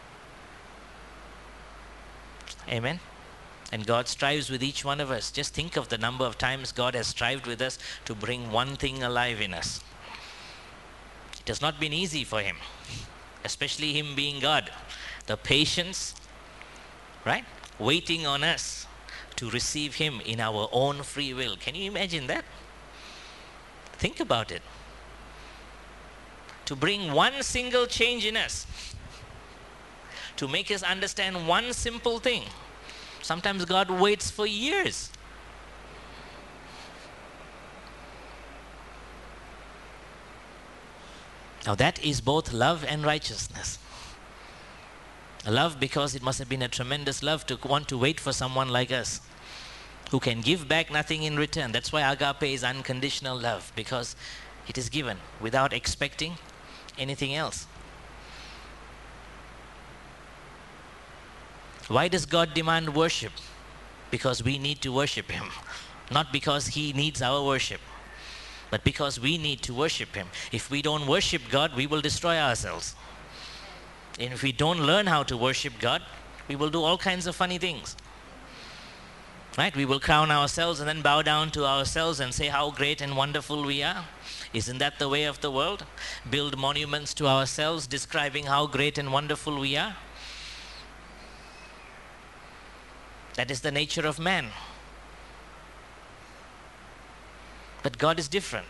Amen? And God strives with each one of us. Just think of the number of times God has strived with us to bring one thing alive in us. It has not been easy for Him, especially Him being God. The patience, right? Waiting on us to receive Him in our own free will. Can you imagine that? Think about it. To bring one single change in us. To make us understand one simple thing. Sometimes God waits for years. Now that is both love and righteousness. Love because it must have been a tremendous love to want to wait for someone like us who can give back nothing in return. That's why agape is unconditional love, because it is given without expecting anything else. Why does God demand worship? Because we need to worship Him. Not because He needs our worship, but because we need to worship Him. If we don't worship God, we will destroy ourselves. And if we don't learn how to worship God, we will do all kinds of funny things. Right? We will crown ourselves and then bow down to ourselves and say how great and wonderful we are. Isn't that the way of the world? Build monuments to ourselves describing how great and wonderful we are. That is the nature of man. But God is different.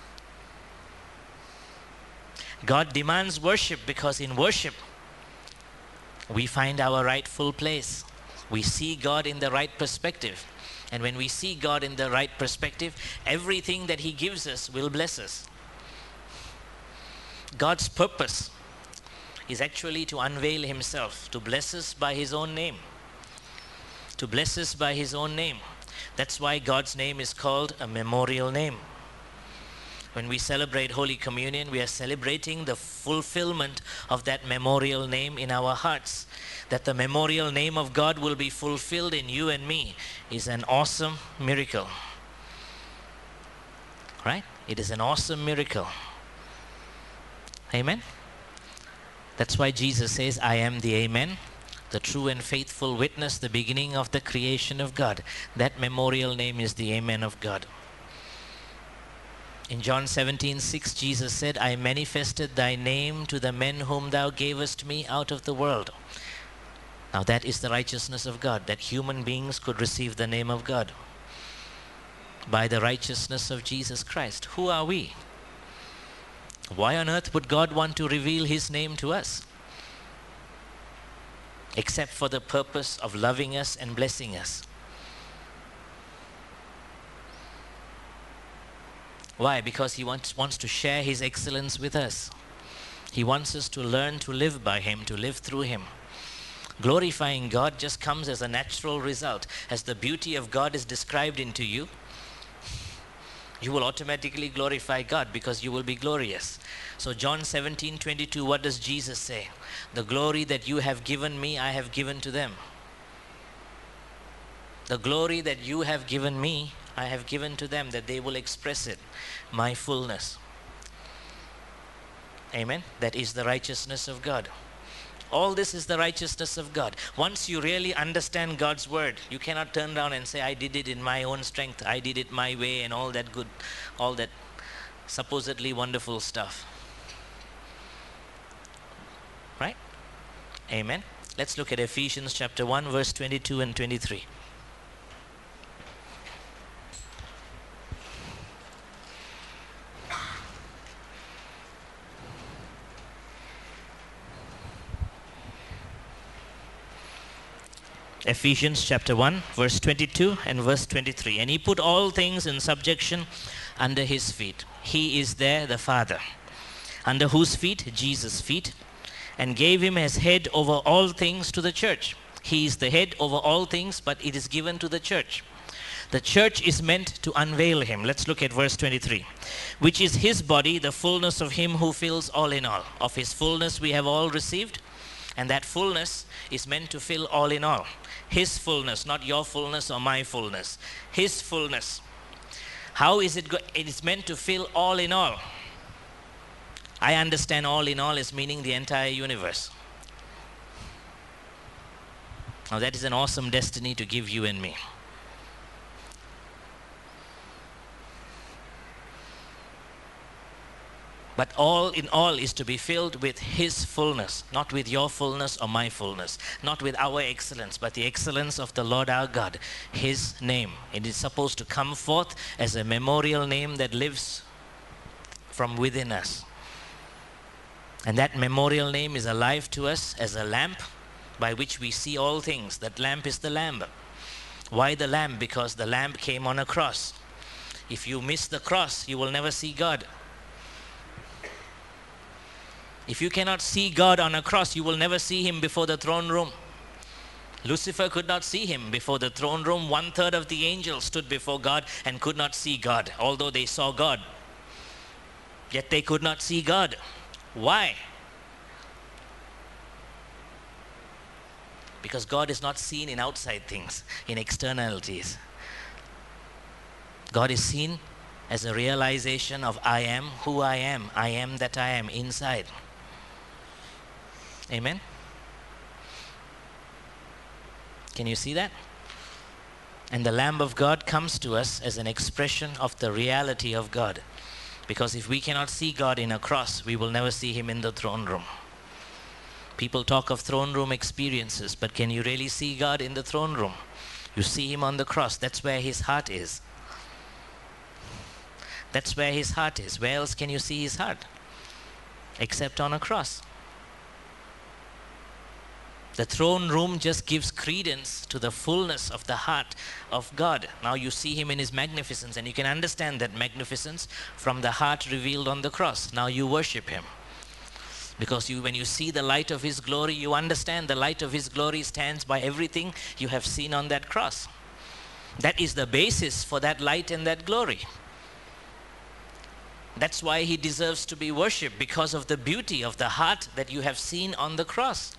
God demands worship because in worship we find our rightful place. We see God in the right perspective. And when we see God in the right perspective, everything that He gives us will bless us. God's purpose is actually to unveil Himself, to bless us by His own name. To bless us by His own name. That's why God's name is called a memorial name. When we celebrate Holy Communion, we are celebrating the fulfillment of that memorial name in our hearts. That the memorial name of God will be fulfilled in you and me is an awesome miracle. Right? It is an awesome miracle. Amen? That's why Jesus says, I am the Amen, the true and faithful witness, the beginning of the creation of God. That memorial name is the Amen of God. In John seventeen six, Jesus said, I manifested thy name to the men whom thou gavest me out of the world. Now that is the righteousness of God, that human beings could receive the name of God by the righteousness of Jesus Christ. Who are we? Why on earth would God want to reveal his name to us? Except for the purpose of loving us and blessing us. Why? Because he wants, wants to share his excellence with us. He wants us to learn to live by him, to live through him. Glorifying God just comes as a natural result. As the beauty of God is described into you, you will automatically glorify God because you will be glorious. So John seventeen twenty-two, what does Jesus say? The glory that you have given me, I have given to them. The glory that you have given me, I have given to them, that they will express it, my fullness. Amen? That is the righteousness of God. All this is the righteousness of God. Once you really understand God's word, you cannot turn around and say, I did it in my own strength, I did it my way, and all that good, all that supposedly wonderful stuff. Right? Amen. Let's look at Ephesians chapter one, verse twenty-two and twenty-three. Ephesians chapter one, verse twenty-two and verse twenty-three. And he put all things in subjection under his feet. He is there, the Father, under whose feet? Jesus' feet, and gave him as head over all things to the church. He is the head over all things, but it is given to the church. The church is meant to unveil him. Let's look at verse twenty-three. Which is his body, the fullness of him who fills all in all. Of his fullness we have all received, and that fullness is meant to fill all in all. His fullness, not your fullness or my fullness. His fullness. How is it? Go- it is meant to fill all in all. I understand all in all is meaning the entire universe. Now that is an awesome destiny to give you and me. But all in all is to be filled with his fullness, not with your fullness or my fullness, not with our excellence, but the excellence of the Lord our God, his name. It is supposed to come forth as a memorial name that lives from within us. And that memorial name is alive to us as a lamp by which we see all things. That lamp is the Lamb. Why the Lamb? Because the Lamb came on a cross. If you miss the cross, you will never see God. If you cannot see God on a cross, you will never see him before the throne room. Lucifer could not see him before the throne room. One third of the angels stood before God and could not see God, although they saw God. Yet they could not see God. Why? Because God is not seen in outside things, in externalities. God is seen as a realization of I am who I am. I am that I am inside. Amen? Can you see that? And the Lamb of God comes to us as an expression of the reality of God. Because if we cannot see God in a cross, we will never see him in the throne room. People talk of throne room experiences, but can you really see God in the throne room? You see him on the cross. That's where his heart is. That's where his heart is. Where else can you see his heart? Except on a cross. The throne room just gives credence to the fullness of the heart of God. Now you see him in his magnificence, and you can understand that magnificence from the heart revealed on the cross. Now you worship him. Because you, when you see the light of his glory, you understand the light of his glory stands by everything you have seen on that cross. That is the basis for that light and that glory. That's why he deserves to be worshipped, because of the beauty of the heart that you have seen on the cross.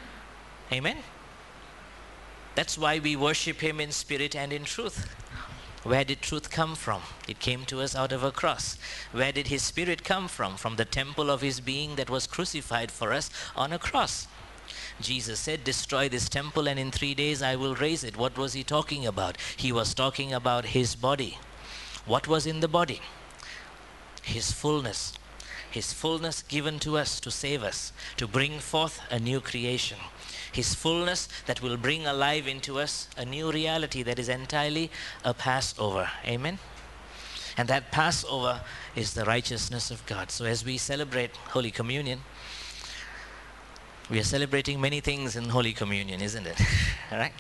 Amen? That's why we worship him in spirit and in truth. Where did truth come from? It came to us out of a cross. Where did His Spirit come from? From the temple of His being that was crucified for us on a cross. Jesus said, destroy this temple and in three days I will raise it. What was He talking about? He was talking about His body. What was in the body? His fullness. His fullness given to us to save us, to bring forth a new creation. His fullness that will bring alive into us a new reality that is entirely a Passover. Amen? And that Passover is the righteousness of God. So as we celebrate Holy Communion, we are celebrating many things in Holy Communion, isn't it? All right?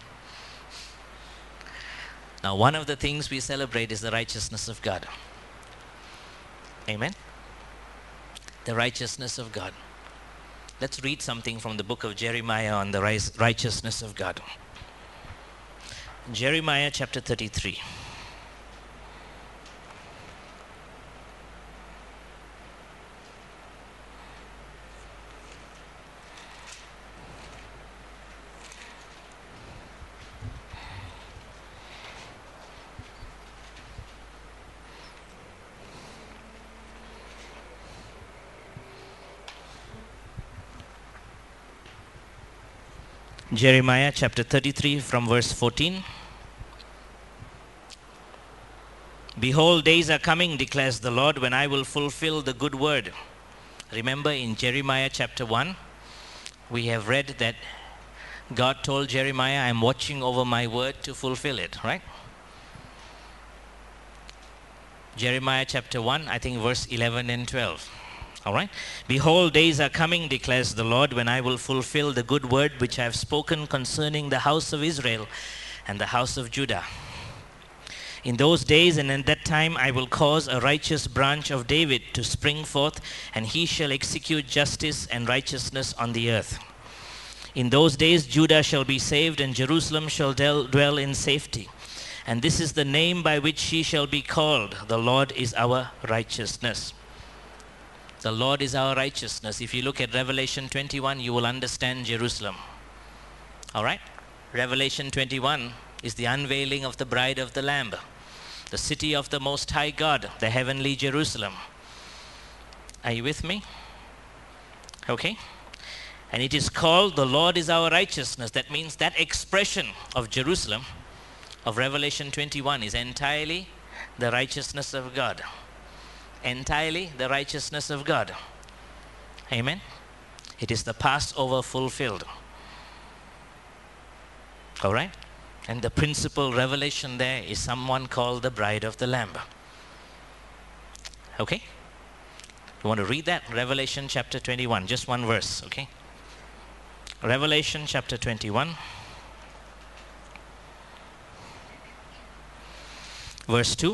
Now, one of the things we celebrate is the righteousness of God. Amen? The righteousness of God. Let's read something from the book of Jeremiah on the righteousness of God. Jeremiah chapter thirty-three. Jeremiah chapter thirty-three from verse fourteen. Behold, days are coming, declares the Lord, when I will fulfill the good word. Remember in Jeremiah chapter one, we have read that God told Jeremiah, I am watching over my word to fulfill it, right? Jeremiah chapter one, I think verse eleven and twelve. All right. Behold, days are coming, declares the Lord, when I will fulfill the good word which I have spoken concerning the house of Israel and the house of Judah. In those days and in that time I will cause a righteous branch of David to spring forth, and he shall execute justice and righteousness on the earth. In those days Judah shall be saved, and Jerusalem shall dwell in safety. And this is the name by which she shall be called, the Lord is our righteousness. The Lord is our righteousness. If you look at Revelation twenty-one, you will understand Jerusalem. All right? Revelation twenty-one is the unveiling of the bride of the Lamb, the city of the Most High God, the heavenly Jerusalem. Are you with me? Okay? And it is called, the Lord is our righteousness. That means that expression of Jerusalem, of Revelation twenty-one, is entirely the righteousness of God. Entirely the righteousness of God. Amen? It is the Passover fulfilled. All right? And the principal revelation there is someone called the bride of the Lamb. Okay? You want to read that? Revelation chapter twenty-one, just one verse, okay? Revelation chapter twenty-one, verse two.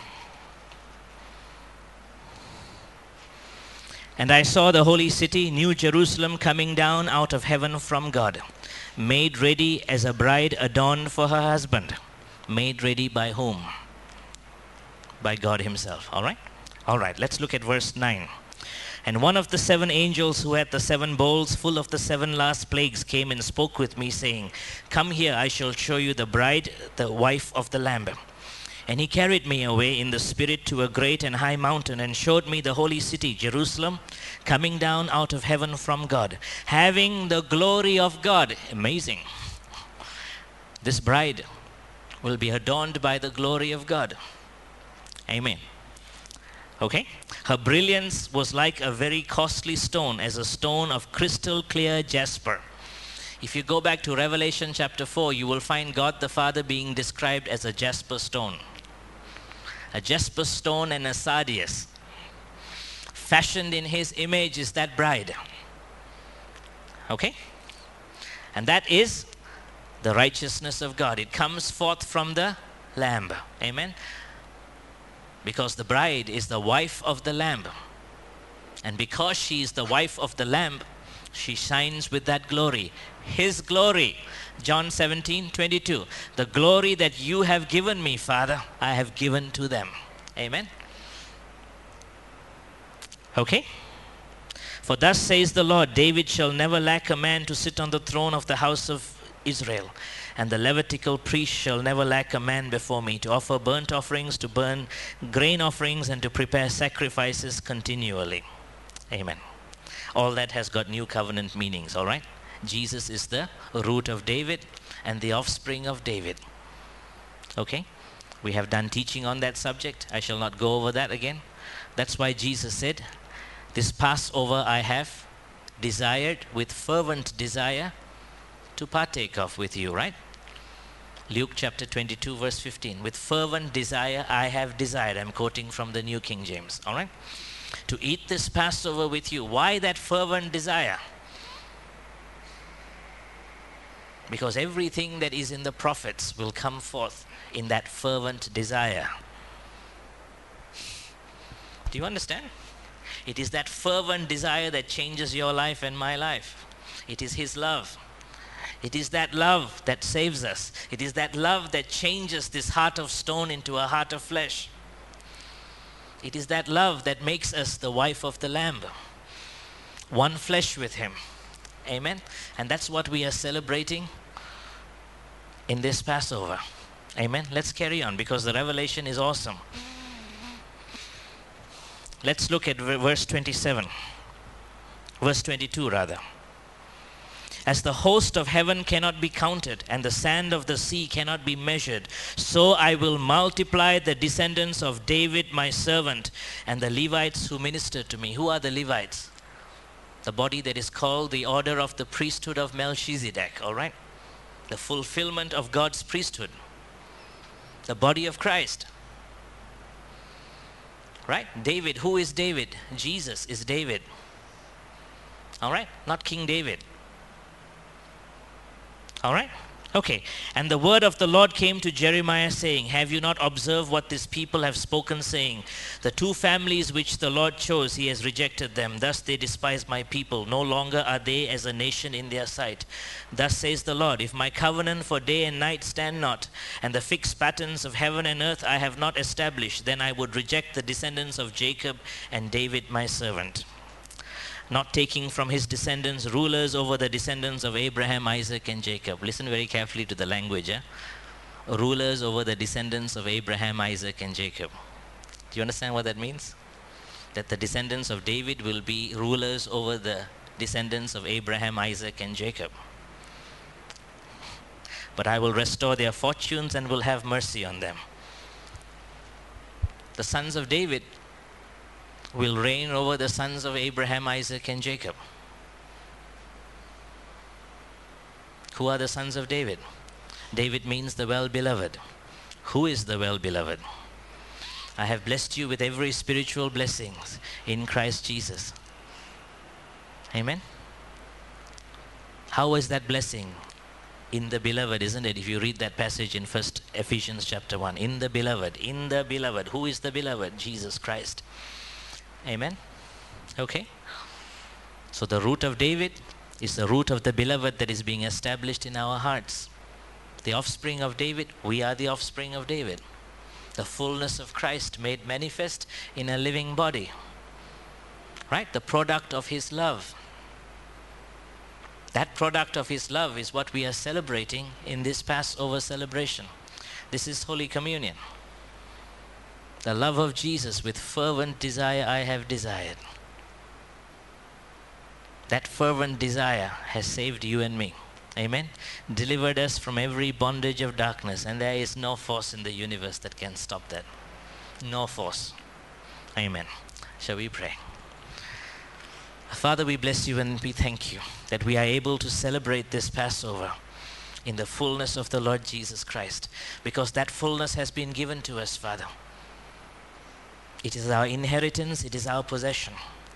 And I saw the holy city, New Jerusalem, coming down out of heaven from God, made ready as a bride adorned for her husband. Made ready by whom? By God Himself. All right? All right, let's look at verse nine. And one of the seven angels who had the seven bowls full of the seven last plagues came and spoke with me, saying, Come here, I shall show you the bride, the wife of the Lamb. And he carried me away in the Spirit to a great and high mountain, and showed me the holy city, Jerusalem, coming down out of heaven from God, having the glory of God. Amazing. This bride will be adorned by the glory of God. Amen. Okay? Her brilliance was like a very costly stone, as a stone of crystal clear jasper. If you go back to Revelation chapter four, you will find God the Father being described as a jasper stone. A jasper stone and a sardius. Fashioned in His image is that bride. Okay? And that is the righteousness of God. It comes forth from the Lamb. Amen? Because the bride is the wife of the Lamb. And because she is the wife of the Lamb, she shines with that glory. His glory. John seventeen twenty-two. The glory that you have given me, Father, I have given to them. Amen. Okay. For thus says the Lord, David shall never lack a man to sit on the throne of the house of Israel. And the Levitical priest shall never lack a man before me to offer burnt offerings, to burn grain offerings, and to prepare sacrifices continually. Amen. All that has got new covenant meanings, all right? Jesus is the root of David and the offspring of David. Okay? We have done teaching on that subject. I shall not go over that again. That's why Jesus said, this Passover I have desired with fervent desire to partake of with you, right? Luke chapter twenty-two verse fifteen. With fervent desire I have desired. I'm quoting from the New King James, all right? To eat this Passover with you. Why that fervent desire? Because everything that is in the prophets will come forth in that fervent desire. Do you understand? It is that fervent desire that changes your life and my life. It is His love. It is that love that saves us. It is that love that changes this heart of stone into a heart of flesh. It is that love that makes us the wife of the Lamb. One flesh with Him. Amen. And that's what we are celebrating in this Passover. Amen. Let's carry on because the revelation is awesome. Let's look at verse twenty-seven. Verse twenty-two rather. As the host of heaven cannot be counted, and the sand of the sea cannot be measured, so I will multiply the descendants of David my servant, and the Levites who minister to me. Who are the Levites? The body that is called the order of the priesthood of Melchizedek, all right? The fulfillment of God's priesthood. The body of Christ. Right? David, who is David? Jesus is David. All right? Not King David. All right? Okay. And the word of the Lord came to Jeremiah saying, have you not observed what this people have spoken, saying, the two families which the Lord chose, He has rejected them. Thus they despise my people. No longer are they as a nation in their sight. Thus says the Lord, if my covenant for day and night stand not, and the fixed patterns of heaven and earth I have not established, then I would reject the descendants of Jacob and David my servant, not taking from his descendants rulers over the descendants of Abraham, Isaac, and Jacob. Listen very carefully to the language. Eh? Rulers over the descendants of Abraham, Isaac, and Jacob. Do you understand what that means? That the descendants of David will be rulers over the descendants of Abraham, Isaac, and Jacob. But I will restore their fortunes and will have mercy on them. The sons of David will reign over the sons of Abraham, Isaac, and Jacob. Who are the sons of David? David means the well-beloved. Who is the well-beloved? I have blessed you with every spiritual blessing in Christ Jesus. Amen? How is that blessing? In the beloved, isn't it? If you read that passage in First Ephesians chapter one. In the beloved. In the beloved. Who is the beloved? Jesus Christ. Amen? Okay? So the root of David is the root of the beloved that is being established in our hearts. The offspring of David, we are the offspring of David. The fullness of Christ made manifest in a living body. Right? The product of His love. That product of His love is what we are celebrating in this Passover celebration. This is Holy Communion. The love of Jesus with fervent desire I have desired. That fervent desire has saved you and me. Amen. Delivered us from every bondage of darkness, and there is no force in the universe that can stop that. No force. Amen. Shall we pray? Father, we bless you and we thank you that we are able to celebrate this Passover in the fullness of the Lord Jesus Christ, because that fullness has been given to us, Father. It is our inheritance, it is our possession.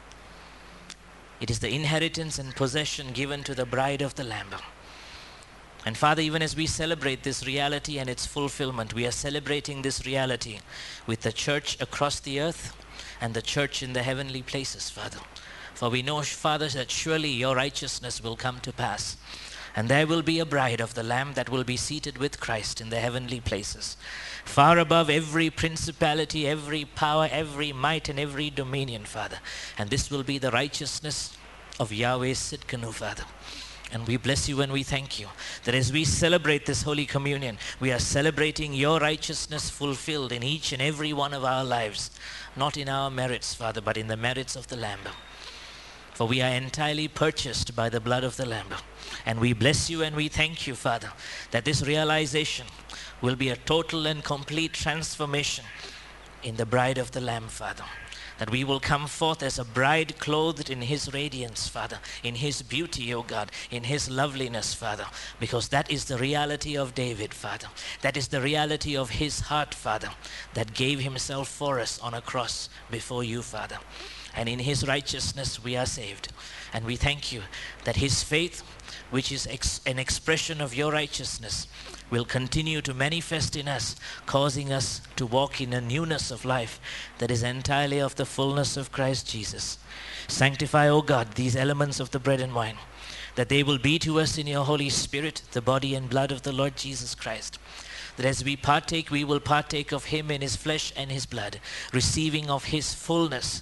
It is the inheritance and possession given to the bride of the Lamb. And Father, even as we celebrate this reality and its fulfillment, we are celebrating this reality with the church across the earth and the church in the heavenly places, Father. For we know, Father, that surely your righteousness will come to pass. And there will be a bride of the Lamb that will be seated with Christ in the heavenly places, far above every principality, every power, every might, and every dominion, Father. And this will be the righteousness of Yahweh Sidkenu, Father. And we bless you and we thank you that as we celebrate this Holy Communion, we are celebrating your righteousness fulfilled in each and every one of our lives, not in our merits, Father, but in the merits of the Lamb. For we are entirely purchased by the blood of the Lamb. And we bless you and we thank you, Father, that this realization will be a total and complete transformation in the bride of the Lamb, Father. That we will come forth as a bride clothed in his radiance, Father, in his beauty, O God, in his loveliness, Father, because that is the reality of David, Father. That is the reality of his heart, Father, that gave himself for us on a cross before you, Father. And in his righteousness we are saved. And we thank you that his faith, which is ex- an expression of your righteousness, will continue to manifest in us, causing us to walk in a newness of life that is entirely of the fullness of Christ Jesus. Sanctify, O God, these elements of the bread and wine, that they will be to us in your Holy Spirit, the body and blood of the Lord Jesus Christ. That as we partake, we will partake of him in his flesh and his blood, receiving of his fullness,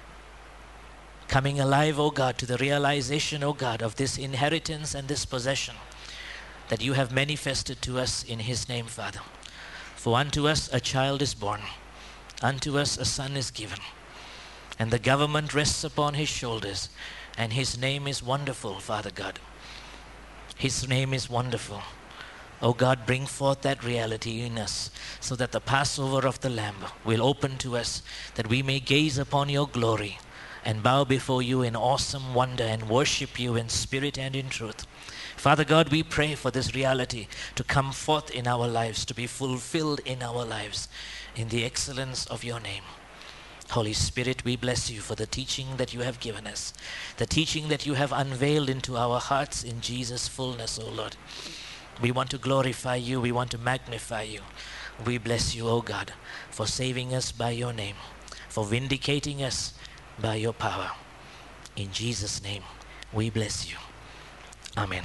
coming alive, O God, to the realization, O God, of this inheritance and this possession that you have manifested to us in his name, Father. For unto us a child is born, unto us a son is given, and the government rests upon his shoulders, and his name is Wonderful, Father God. His name is Wonderful. O God, bring forth that reality in us, so that the Passover of the Lamb will open to us, that we may gaze upon your glory and bow before you in awesome wonder and worship you in spirit and in truth. Father God, we pray for this reality to come forth in our lives, to be fulfilled in our lives, in the excellence of your name. Holy Spirit, we bless you for the teaching that you have given us, the teaching that you have unveiled into our hearts in Jesus' fullness, O Lord. We want to glorify you, we want to magnify you. We bless you, O God, for saving us by your name, for vindicating us by your power. In Jesus' name, we bless you. Amen.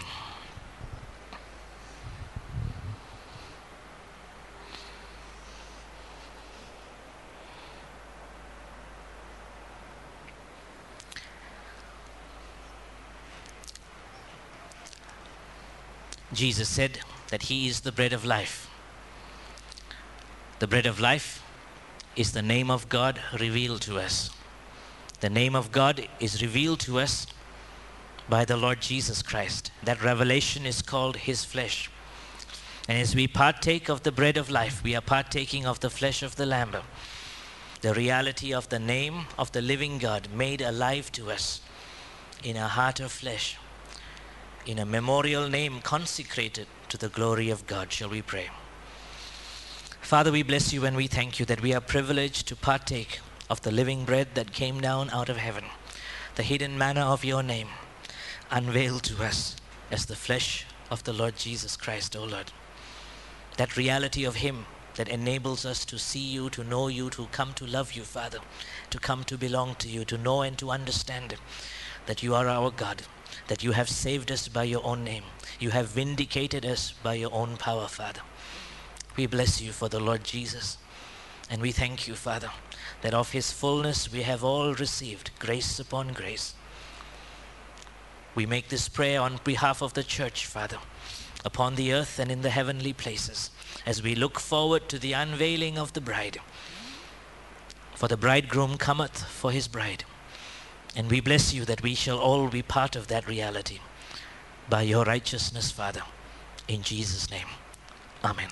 Jesus said that he is the bread of life. The bread of life is the name of God revealed to us. The name of God is revealed to us by the Lord Jesus Christ. That revelation is called his flesh. And as we partake of the bread of life, we are partaking of the flesh of the Lamb, the reality of the name of the living God made alive to us in a heart of flesh, in a memorial name consecrated to the glory of God. Shall we pray? Father, we bless you and we thank you that we are privileged to partake of the living bread that came down out of heaven, the hidden manna of your name, unveiled to us as the flesh of the Lord Jesus Christ, O Lord. That reality of him that enables us to see you, to know you, to come to love you, Father, to come to belong to you, to know and to understand that you are our God, that you have saved us by your own name. You have vindicated us by your own power, Father. We bless you for the Lord Jesus. And we thank you, Father, that of his fullness we have all received grace upon grace. We make this prayer on behalf of the church, Father, upon the earth and in the heavenly places, as we look forward to the unveiling of the bride. For the bridegroom cometh for his bride. And we bless you that we shall all be part of that reality by your righteousness, Father. In Jesus' name, amen.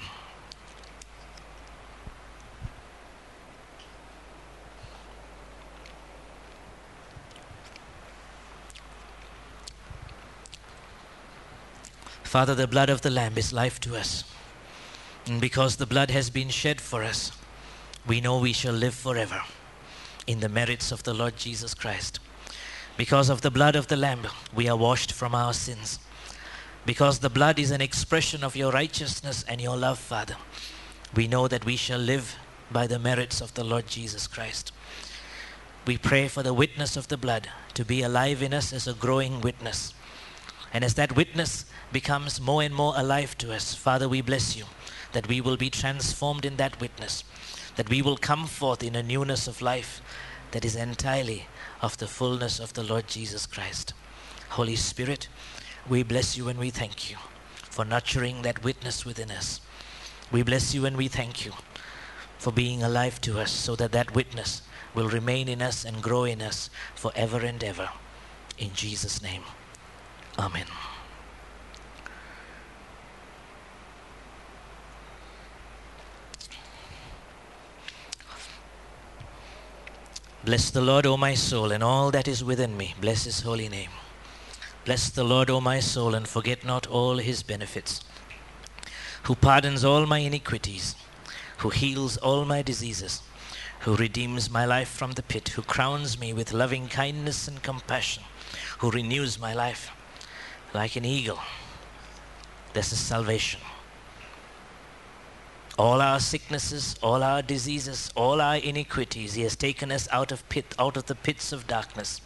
Father, the blood of the Lamb is life to us. And because the blood has been shed for us, we know we shall live forever in the merits of the Lord Jesus Christ. Because of the blood of the Lamb, we are washed from our sins. Because the blood is an expression of your righteousness and your love, Father, we know that we shall live by the merits of the Lord Jesus Christ. We pray for the witness of the blood to be alive in us as a growing witness. And as that witness becomes more and more alive to us, Father, we bless you that we will be transformed in that witness, that we will come forth in a newness of life that is entirely of the fullness of the Lord Jesus Christ. Holy Spirit, We bless you and we thank you for nurturing that witness within us. We bless you and we thank you for being alive to us, so that that witness will remain in us and grow in us forever and ever. In Jesus' name, amen. Bless the Lord, O my soul, and all that is within me. Bless his holy name. Bless the Lord, O my soul, and forget not all his benefits, who pardons all my iniquities, who heals all my diseases, who redeems my life from the pit, who crowns me with loving kindness and compassion, who renews my life like an eagle. This is salvation. All our sicknesses, all our diseases, all our iniquities, he has taken us out of pit, out of the pits of darkness.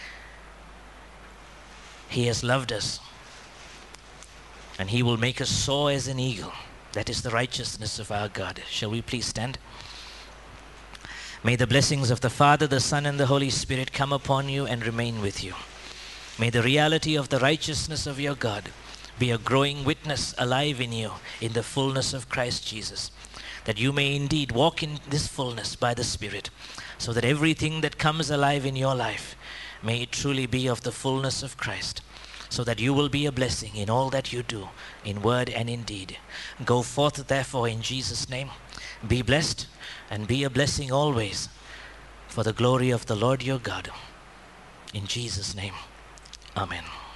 He has loved us, and he will make us soar as an eagle. That is the righteousness of our God. Shall we please stand? May the blessings of the Father, the Son, and the Holy Spirit come upon you and remain with you. May the reality of the righteousness of your God be a growing witness alive in you in the fullness of Christ Jesus, that you may indeed walk in this fullness by the Spirit, so that everything that comes alive in your life, may it truly be of the fullness of Christ, so that you will be a blessing in all that you do, in word and in deed. Go forth therefore in Jesus' name. Be blessed and be a blessing always, for the glory of the Lord your God. In Jesus' name, amen.